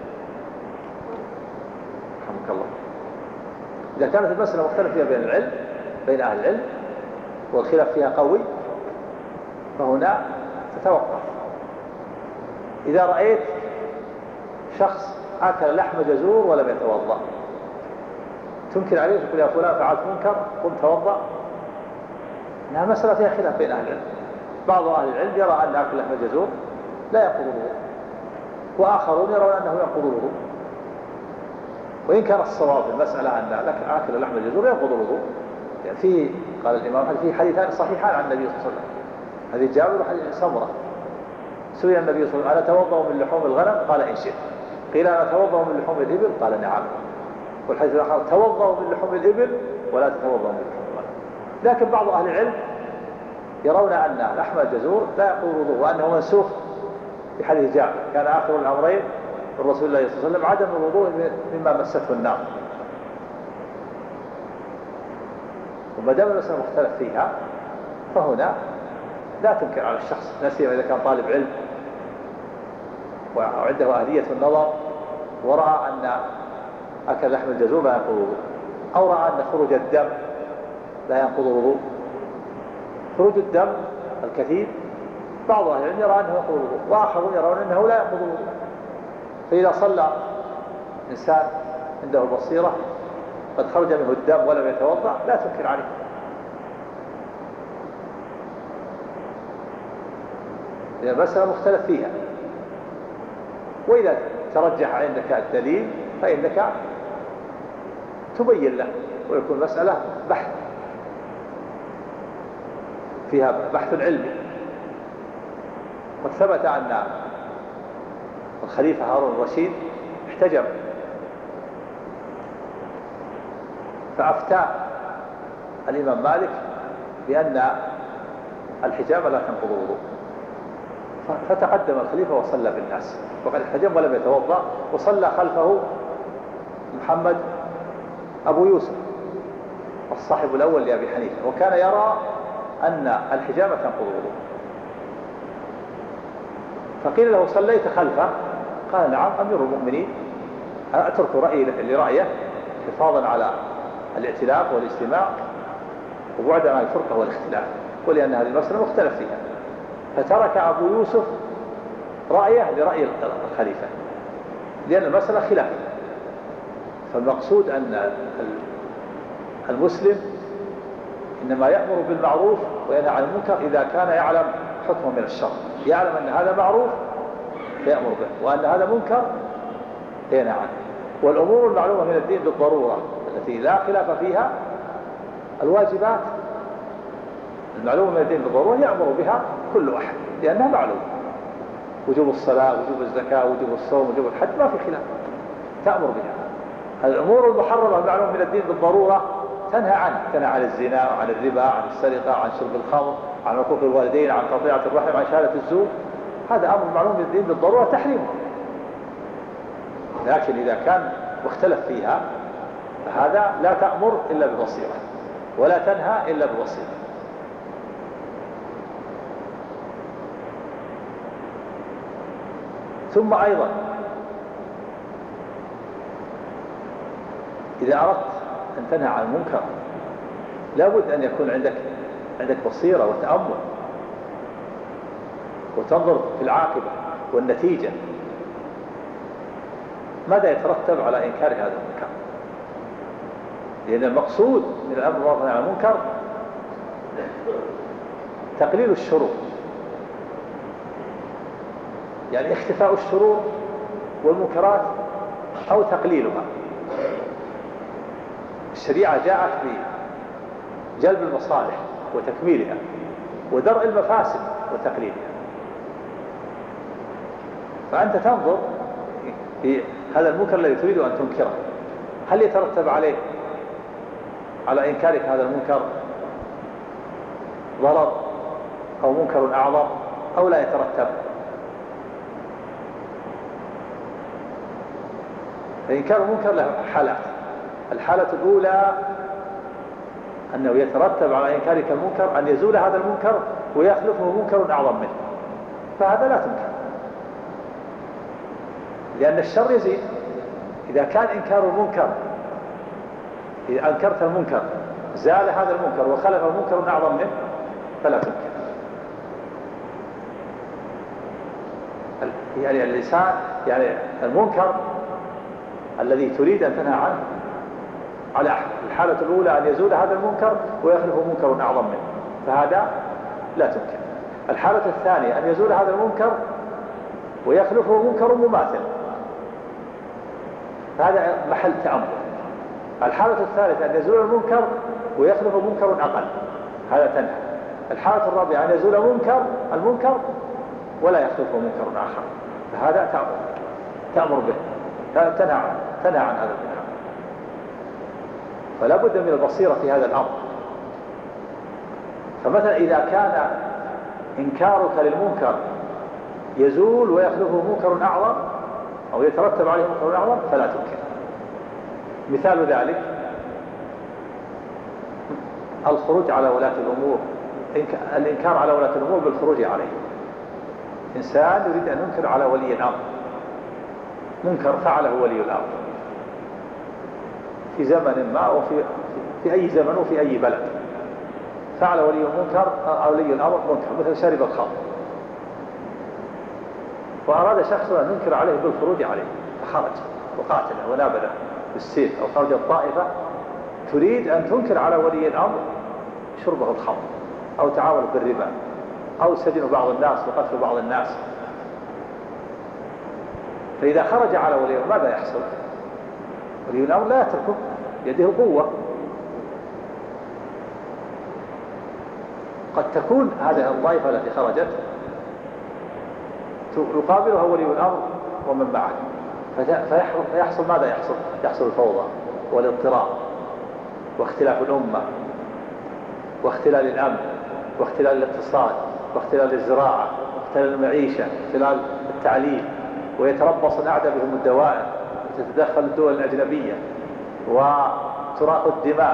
رحمك الله، إذا كانت المسألة مختلف فيها بين العلم بين أهل العلم والخلاف فيها قوي فهنا تتوقف. إذا رأيت شخص أكل لحم جزور ولم يتوضأ تنكر عليه تقول يا فلان فعلت منكر قم توضأ، إنها مسألة فيها خلاف بين أهل العلم. بعض أهل العلم يرى أن أكل لحم الجزور لا ينقض الوضوء، وآخرون يرون أنه ينقض الوضوء. وإن كان الصواب في المسألة أن لك أكل لحم الجزور ينقض الوضوء، يعني فيه قال الإمام في حديثان صحيحان عن النبي صلى الله عليه وسلم، حديث جابر وحديث سمرة. سئل النبي صلى الله عليه وسلم ألا توضأ من لحوم الغنم؟ قال إن شئت. قيل ألا توضأ من لحوم الإبل؟ قال نعم. والحديث الآخر توضأ من لحوم الإبل ولا تتوضأ من لحوم الغنم. لكن بعض أهل العلم يرون أن لحم الجزور لا ينقض الوضوء، وأنه منسوخ في حديث جابر كان آخر الأمرين من رسول الله صلى الله عليه وسلم عدم الوضوء مما مسته النار. وما دام المسألة مختلف فيها فهنا لا تنكر على الشخص، لا سيما إذا كان طالب علم وعنده أهلية النظر ورأى أن أكل لحم الجزور لا ينقض الوضوء، أو رأى أن خروج الدم لا ينقض الوضوء. خروج الدم الكثير بعض أهل العلم يرى أنه ينقض الوضوء، وآخرون يرون أنه لا ينقض الوضوء. فإذا صلى إنسان عنده بصيرة قد خرج منه الدم ولم يتوضأ لا تنكر عليه، لأن المسألة مختلف فيها. وإذا ترجح عندك الدليل فإنك تبين له، ويكون المسألة بحث فيها بحث علمي. قد ثبت أن الخليفة هارون الرشيد احتجم فأفتى الإمام مالك بأن الحجامة لا تنقض الوضوء، فتقدم الخليفة وصلى بالناس وقد احتجم ولم يتوضأ، وصلى خلفه محمد أبو يوسف الصاحب الأول لأبي حنيفة، وكان يرى أن الحجامة تنقض الوضوء. فقيل له صليت خلفه؟ قال نعم أمير المؤمنين، أترك رأيي لرأيه حفاظا على الائتلاف والاجتماع وبعدا عن الفرقة والاختلاف، ولأن هذه المسألة مختلف فيها. فترك أبو يوسف رأيه لرأي الخليفة لأن المسألة خلافية. فالمقصود أن المسلم إنما يأمر بالمعروف وينهى عن المنكر إذا كان يعلم حكمه من الشرع، يعلم أن هذا معروف فيأمر به، وأن هذا منكر ينهى عنه. والأمور المعلومة من الدين بالضرورة التي لا خلاف فيها، الواجبات المعلومة من الدين بالضرورة يأمر بها كل أحد لأنها معلومة. وجوب الصلاة، وجوب الزكاة، وجوب الصوم، وجوب الحج ما في خلاف، تأمر بها. الأمور المحرمة المعلومة من الدين بالضرورة تنهى عنه، تنهى عن الزنا، عن الربا، عن السرقة، عن شرب الخمر، عن عقوق الوالدين، عن قطيعة الرحم، عن شهادة الزور. هذا أمر معلوم من الدين بالضرورة تحريمه. لكن إذا كان مختلف فيها فهذا لا تأمر إلا ببصيرة ولا تنهى إلا ببصيرة. ثم أيضا إذا أردت أن تنهى عن المنكر لابد أن يكون عندك عندك بصيرة وتأمل وتنظر في العاقبة والنتيجة، ماذا يترتب على إنكار هذا المنكر. لأن المقصود من الأمر بالمعروف والنهي عن المنكر تقليل الشرور، يعني اختفاء الشرور والمنكرات أو تقليلها. الشريعة جاءت بجلب المصالح وتكميلها ودرء المفاسد وتقليلها. فأنت تنظر في هذا المنكر الذي تريد أن تنكره، هل يترتب عليه على إنكارك هذا المنكر ضرر أو منكر أعظم أو لا يترتب. فإنكار المنكر له حالات. الحالة الأولى أنه يترتب على إنكارك المنكر أن يزول هذا المنكر ويخلفه منكر أعظم منه، فهذا لا تنكر لأن الشر يزيد. إذا كان إنكار المنكر، إذا أنكرت المنكر زال هذا المنكر وخلف منكر أعظم منه فلا تنكر. يعني اللسان، يعني المنكر الذي تريد أن تنهى عنه على الحالة الأولى أن يزول هذا المنكر ويخلفه منكر أعظم منه، فهذا لا تنكر. الحالة الثانية أن يزول هذا المنكر ويخلفه منكر مماثل، فهذا محل تأمل. الحالة الثالثة أن يزول المنكر ويخلفه منكر أقل، هذا تنهى. الحالة الرابعة أن يزول منكر المنكر ولا يخلفه منكر آخر، فهذا تأمر تأمر به، تنهى تنهى عن هذا المنكر. فلا بد من البصيرة في هذا الأمر. فمثلا إذا كان إنكارك للمنكر يزول ويخلفه منكر أعظم أو يترتب عليه منكر أعظم فلا تنكر. مثال ذلك الخروج على ولاة الأمور، الإنكار على ولاة الأمور بالخروج عليه. إنسان يريد أن ينكر على ولي الأمر منكر فعله ولي الأمر في زمن ما وفي في أي زمن وفي أي بلد، فعل ولي المنكر أو ولي الأمر منكر، مثل شرب الخمر. وأراد شخص أن ينكر عليه بالخروج عليه فخرج وقاتله ونابذه بالسيف، أو خرج الطائفة تريد أن تنكر على ولي الأمر شربه الخمر أو تعاون بالربا أو سجن بعض الناس وقتل بعض الناس. فإذا خرج على ولي الأمر ماذا يحصل؟ ولي الأمر لا يتركه، يده القوة. قد تكون هذه الطائفة التي خرجت يقابلها ولي الأمر ومن معه، فيحصل ماذا يحصل؟ يحصل الفوضى والاضطراب واختلاف الأمة واختلال الأمن واختلال الاقتصاد واختلال الزراعة واختلال المعيشة واختلال التعليم، ويتربص الأعداء بهم الدوائر وتتدخل الدول الأجنبية وتراق الدماء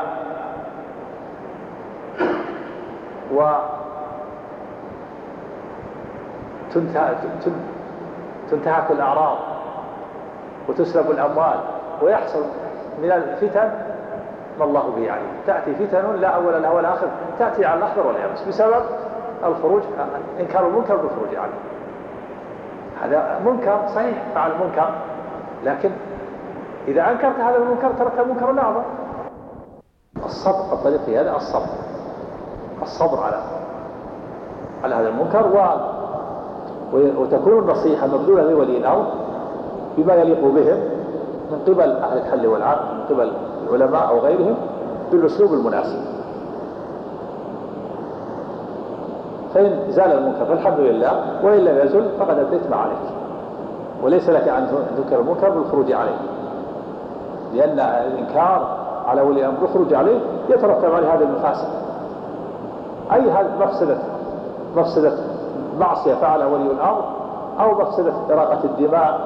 وتنتهك الأعراض وتسلب الأموال، ويحصل من الفتن ما الله به عليم. تأتي فتن لا أول لها ولا آخر، تأتي على الأخضر واليابس بسبب الخروج، إنكار المنكر بالخروج عليه. هذا منكر صحيح، فعل المنكر، لكن إذا أنكرت هذا المنكر ترك المنكر الأعظم. الصبر الطريق في هذا الصبر الصبر على على هذا المنكر، و... وتكون النصيحة مبذولة لولي الأمر بما يليق بهم من قبل أهل الحل والعقد، من قبل العلماء أو غيرهم، بالأسلوب المناسب. فإن زال المنكر فالحمد لله، وإن لم يزل فقد أديت ما عليك، وليس لك أن تنكر المنكر بالخروج عليه، لأن الإنكار على ولي الأمر بالخروج عليه يترتب عليه هذه المفاسد. أي هذه مفسدة مفسدة معصية فعلها ولي الأمر، أو مفسدة إراقة الدماء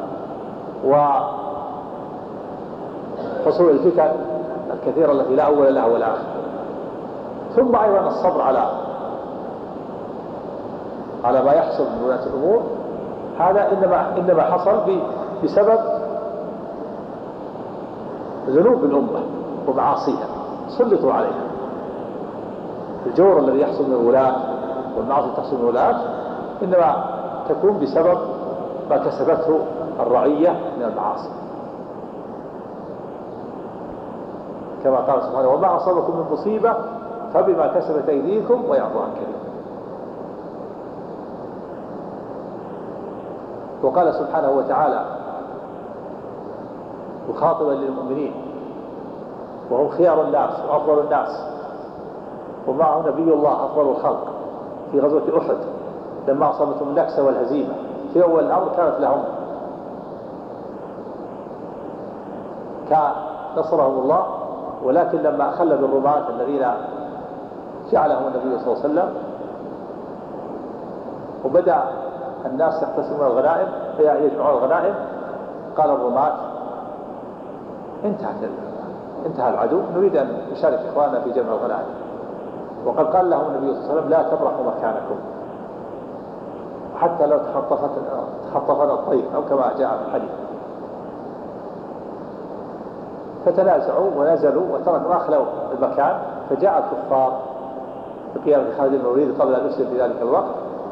وحصول الفتن الكثيرة التي لا أول لها ولا آخر. ثم أيضا الصبر على على ما يحصل من ولاة الأمور، هذا إنما إنما حصل بسبب ذنوب الأمة ومعاصيها سلطوا عليها. الجور الذي يحصل من الولاة والمعاصي تحصل من الولاة إنما تكون بسبب ما كسبته الرعية من المعاصي، كما قال سبحانه: وما أصابكم من مصيبة فبما كسبت أيديكم ويعفو عن كثير. وقال سبحانه وتعالى مخاطبا للمؤمنين وهم خيار الناس وأفضل الناس ومعه نبي الله أفضل الخلق في غزوة أحد لما أصابتهم النكسة والهزيمة في أول الأمر كانت لهم كان نصرهم الله، ولكن لما خلد الرماة الذين جعلهم النبي صلى الله عليه وسلم وبدأ الناس يقتسمون الغنائم فيجمعون الغنائم، قال الرماة: انتهت انتهى العدو، نريد أن نشارك إخواننا في جمع الغنائم. وقد قال لهم النبي صلى الله عليه وسلم: لا تبرحوا مكانكم حتى لو تخطفت تخطفنا الطير، أو كما جاء في الحديث. فتنازعوا ونزلوا وتركوا أخلوا المكان، فجاء الكفار بقيادة خالد بن الوليد قبل أن يسلم في ذلك الوقت،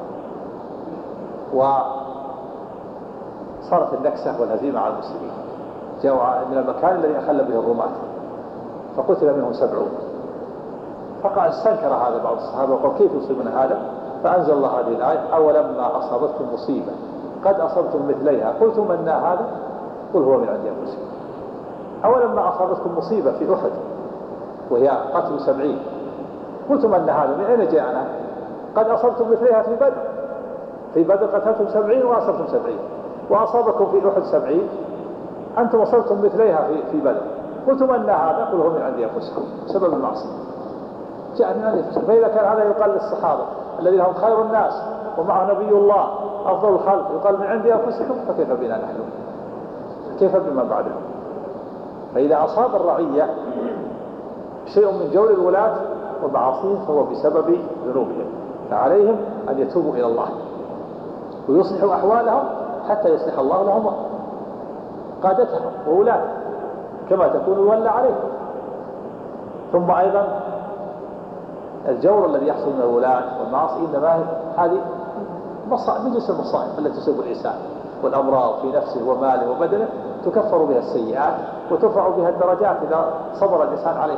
وصارت النكسة والهزيمة على المسلمين. جاءوا من المكان الذي أخل به الرماة فقتل منهم سبعون. فقال استنكر هذا بعض الصحابة وقال: كيف يصيبنا هذا؟ فأنزل الله هذه الآية: أولما أصابتكم مصيبة قد أصبتم مثليها قلتم أن هذا قل هو من عند أنفسكم. أولما أصابتكم مصيبة في أحد وهي قتل سبعين قلتم أن هذا من أين جاءنا؟ قد أصبتم مثليها في بدر، في بدر قتلتم سبعين وأصبتم سبعين، وأصابكم في أحد سبعين، أنتم أصبتم مثليها في في بدر، قلتم أن هذا قل هو من عند أنفسكم سبب المعصية جاء من عند أنفسكم. فإذا كان هذا يقال للصحابة الذين هم خير الناس ومعه نبي الله أفضل الخلق يقال من عند أنفسكم، فكيف بنا نحن؟ كيف بما بعدهم؟ فإذا أصاب الرعية شيء من جور الولاة ومعاصيهم فهو بسبب ذنوبهم، فعليهم أن يتوبوا إلى الله ويصلحوا أحوالهم حتى يصلح الله لهم قادتهم وولاة كما تكون الولى عليهم. ثم أيضا الجور الذي يحصل من الولاة والمعاصي إنما هذه مصائب من جنس المصائب التي تصيب الإنسان والأمراض في نفسه وماله وبدنه تكفر بها السيئات وترفع بها الدرجات إذا صبر الإنسان عليه.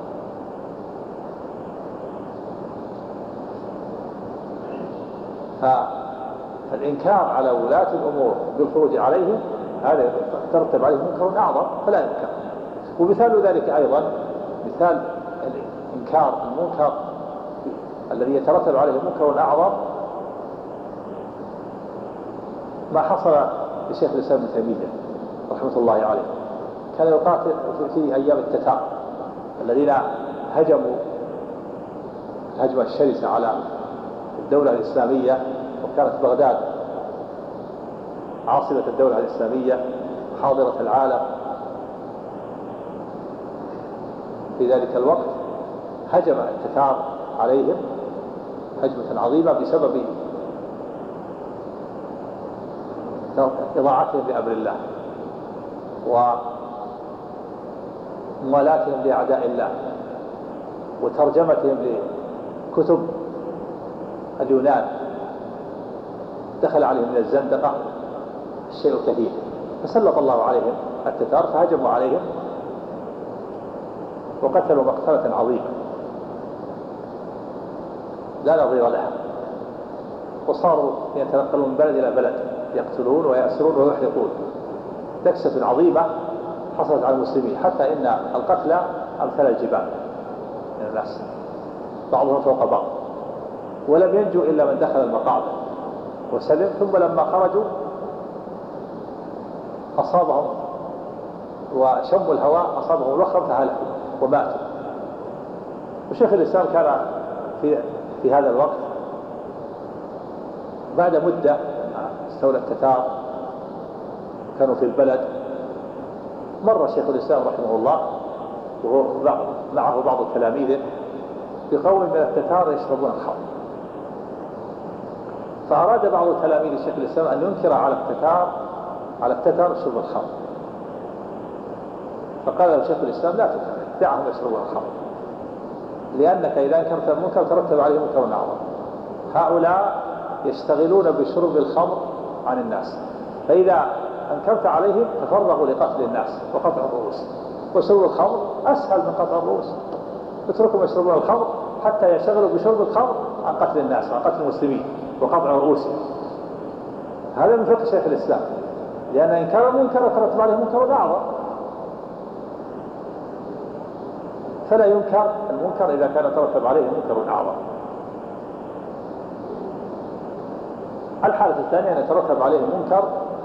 فالإنكار على ولاة الأمور بالخروج عليهم هذا ترتب عليه منكر أعظم فلا ينكر. ومثال ذلك أيضا مثال الإنكار المنكر الذي يترتب عليه منكر أعظم ما حصل لشيخ الإسلام ابن تيمية رحمة الله عليه. كان يقاتل في أيام التتار الذين هجموا الهجمة الشرسة على الدولة الإسلامية، وكانت بغداد عاصمة الدولة الإسلامية حاضرة العالم في ذلك الوقت. هجم التتار عليهم هجمة عظيمة بسبب إضاعتهم لأمر الله وموالاتهم لأعداء الله وترجمتهم لكتب اليونان. دخل عليهم من الزندقة الشيء كثير، فسلط الله عليهم التتار فهجموا عليهم وقتلوا مقتلة عظيمة لا نظير لها، وصاروا يتنقلون من بلد إلى بلد يقتلون ويأسرون ويحرقون. دكسة عظيمة حصلت على المسلمين حتى إن القتلى أمثال الجبال من الناس بعضهم فوق بعض، ولم ينجو إلا من دخل المقابر وسلم. ثم لما خرجوا أصابهم وشموا الهواء أصابهم الوخر فهلكوا وماتوا. وشيخ الإسلام كان في في هذا الوقت بعد مدة استولى التتار كانوا في البلد. مر شيخ الإسلام رحمه الله وهو معه بعض تلاميذه بقوم من التتار يشربون الخمر، فأراد بعض تلاميذ شيخ الإسلام أن ينكر على التتار على التتار شرب الخمر، فقال له شيخ الإسلام لا تنكر، دعهم يشربون الخمر، لأنك إذا انكرت المنكر ترتب عليه منكر أعظم. هؤلاء يشتغلون بشرب الخمر عن الناس، فإذا أنكرت عليهم تفرغوا لقتل الناس وقطع الرؤوس، وشرب الخمر أسهل من قطع الرؤوس. اتركهم يشربون الخمر حتى يشتغلوا بشرب الخمر عن قتل الناس وعن قتل المسلمين وقطع رؤوسهم. هذا من فقه شيخ الإسلام، لأن إنكار المنكر يترتب عليه منكر أعظم، فلا ينكر المنكر إذا كان يترتب عليه منكر أعظم. الحالة الثانية أن يترتب عليه منكر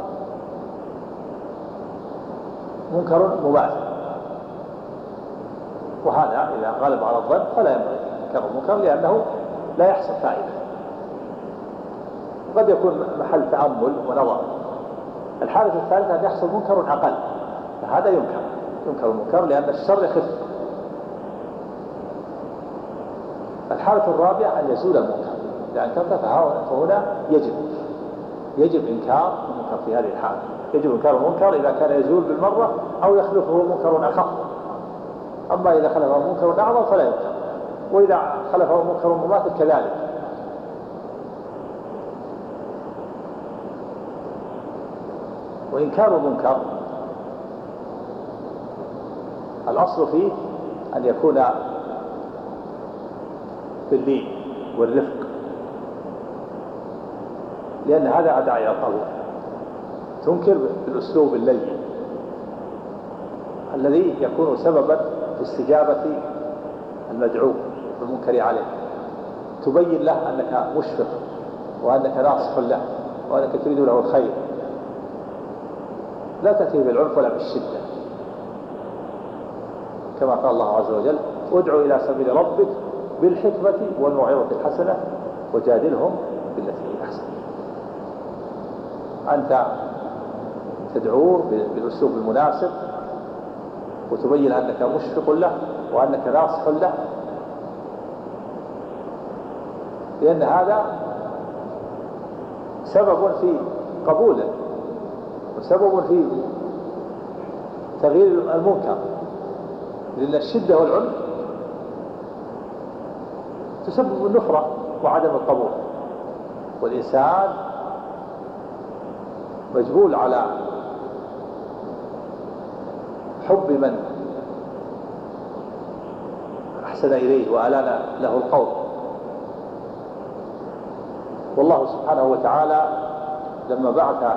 منكر مماثل، وهذا إذا غلب على الظن فلا ينبغي إنكار المنكر لأنه لا يحصل فائدة، قد يكون محل تأمل ونظر. الحالة الثالثة أن يحصل منكر أقل، فهذا ينكر ينكر المنكر لأن الشر يخف. الحالة الرابعة أن يزول المنكر، لأن كذا فهنا يجب يجب إنكار المنكر. في هذه الحالة يجب إنكار المنكر إذا كان يزول بالمرة أو يخلفه منكر أخف. أما إذا خلفه منكر أعظم فلا ينكر، وإذا خلفه منكر مماثل كذلك. وإنكار المنكر الأصل فيه أن يكون باللين والرفق، لأن هذا أدعى إلى القبول. تنكر بالأسلوب اللين الذي يكون سببا في استجابة المدعو بالمنكر عليه، تبين له أنك مشفق وأنك ناصح له وأنك تريد له الخير، لا تأتي بالعنف ولا بالشدة، كما قال الله عز وجل: ادعو إلى سبيل ربك بالحكمة والموعظة الحسنة وجادلهم بالتي هي أحسن. أنت تدعوه بالأسلوب المناسب وتبين أنك مشفق له وأنك ناصح له، لأن هذا سبب في قبوله وسبب في تغيير المنكر، لأن الشدة والعنف تسبب النفرة وعدم القبول، والإنسان مجبول على حب من أحسن إليه وألان له القول. والله سبحانه وتعالى لما بعث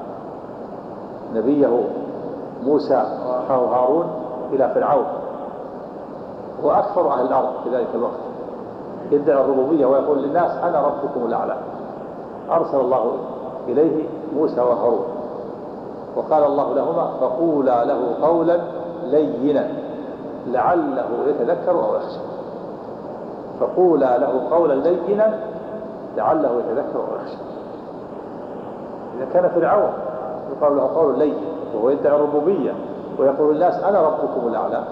نبيه موسى وأخاه هارون إلى فرعون وأكثر أهل الأرض في ذلك الوقت يدعي الربوبية ويقول للناس أنا ربكم الأعلى، أرسل الله إليه موسى وهارون وقال الله لهما فقولا له قولا لينا لعله يتذكر أو يخشى. فقولا له قولا لينا لعله يتذكر أو يخشى. إذا كان فرعون يقال له قول لين وهو يدعي الربوبية ويقول للناس أنا ربكم الأعلى،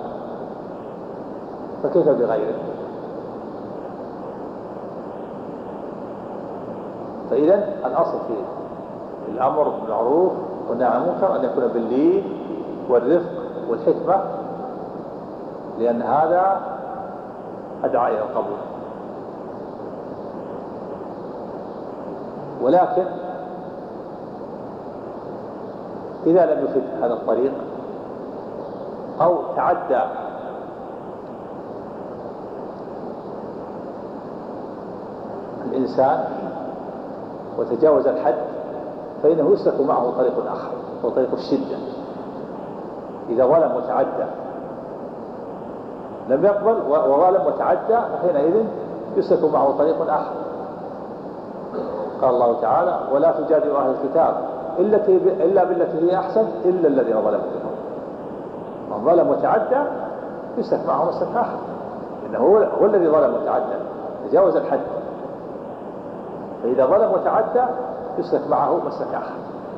فكيف بغيره؟ فإذا الأصل في الأمر بالمعروف والنهي عن المنكر أن يكون باللين والرفق والحكمة، لأن هذا أدعى إلى القبول. ولكن إذا لم يفد هذا الطريق أو تعدى الإنسان وتجاوز الحد فإنه يسلك معه طريق آخر وهو طريق الشدة. إذا ظلم وتعدى لم يقبل وظلم وتعدى فحينئذ يسلك معه طريق آخر. قال الله تعالى ولا تجادلوا أهل الكتاب إلا بالتي هي أحسن إلا الذين ظلموا منهم. من ظلم وتعدى يسلك معه مسلك آخر، إنه هو الذي ظلم وتعدى تجاوز الحد. فإذا ظلم وتعدى يسلك معه مسلك آخر،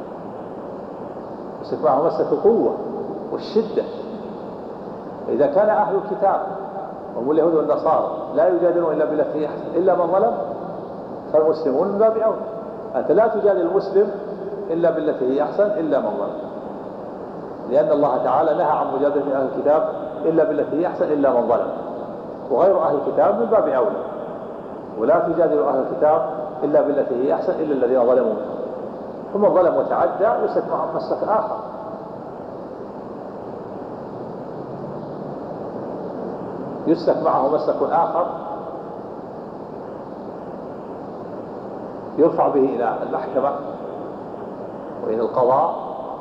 يسلك معه مسلك القوة والشدة. إذا كان أهل الكتاب وهم اليهود والنصارى لا يجادلون إلا بالتي هي أحسن إلا من ظلم فالمسلمون من باب أولى. أنت لا تجادل المسلم إلا بالتي هي أحسن إلا من ظلم، لأن الله تعالى نهى عن مجادلة أهل الكتاب إلا بالتي هي أحسن إلا من ظلم، وغير أهل الكتاب من باب أولى. ولا تجادل أهل الكتاب إلا بالتي هي أحسن إلا الذين ظلموا. ثم ظلم وتعدى يسلك معه مسلك آخر. يسلك معه مسلك آخر يرفع به إلى المحكمة وإلى القضاء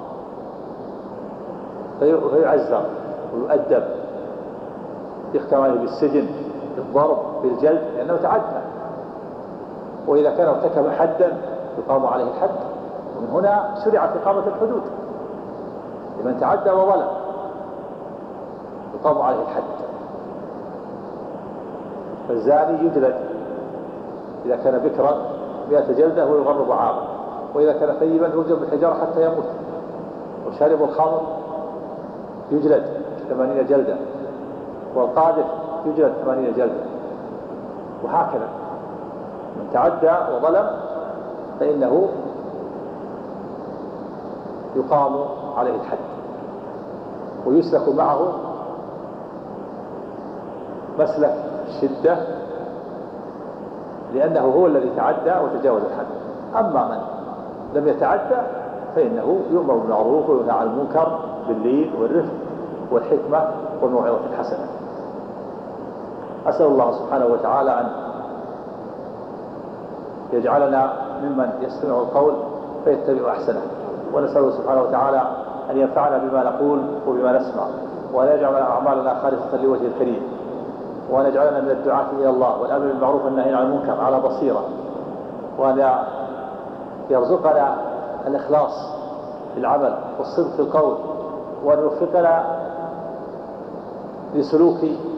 فيعزر ويؤدب، يحكم عليه بالسجن بالضرب بالجلد لأنه تعدى. وإذا كان ارتكب حدا يقام عليه الحد، ومن هنا شرعت إقامة الحدود لمن تعدى وظلم يقام عليه الحد. فالزاني يجلد إذا كان بكرا مئة جلدة ويغرب عاما، وإذا كان ثيبا يرجم بالحجارة حتى يموت. وشارب الخمر يجلد ثمانين جلدة، والقاذف يجلد ثمانين جلدة، وهكذا. من تعدى وظلم فإنه يقام عليه الحد ويسلك معه مسلك الشدة، لأنه هو الذي تعدى وتجاوز الحد. أما من لم يتعدى فإنه يؤمر بالمعروف وينهى عن المنكر باللين والرفق والحكمة والموعظة الحسنة. أسأل الله سبحانه وتعالى أن يجعلنا ممن يستمع القول فيتبع أحسنه، ونسأله سبحانه وتعالى أن ينفعنا بما نقول وبما نسمع، وأن يجعل أعمالنا خالصة لوجه الكريم، وأن يجعلنا من الدعاة إلى الله والأمر بالمعروف والنهي عن المنكر على بصيرة، وأن يرزقنا الإخلاص في العمل والصدق في القول، وأن يوفقنا لسلوك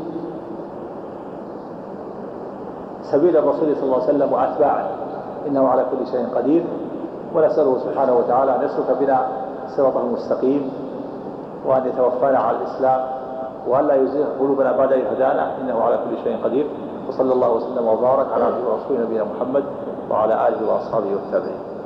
سبيل الرسول صلى الله عليه وسلم وأتباعه، إنه على كل شيء قدير. ونسأله سبحانه وتعالى أن يسلك بنا صراطه المستقيم، وأن يتوفانا على الإسلام، وأن لا يزيغ قلوبنا بعد إذ هدانا، إنه على كل شيء قدير. وصلى الله وسلم وبارك على عبده ورسوله نبينا محمد وعلى آله وأصحابه والتابعين.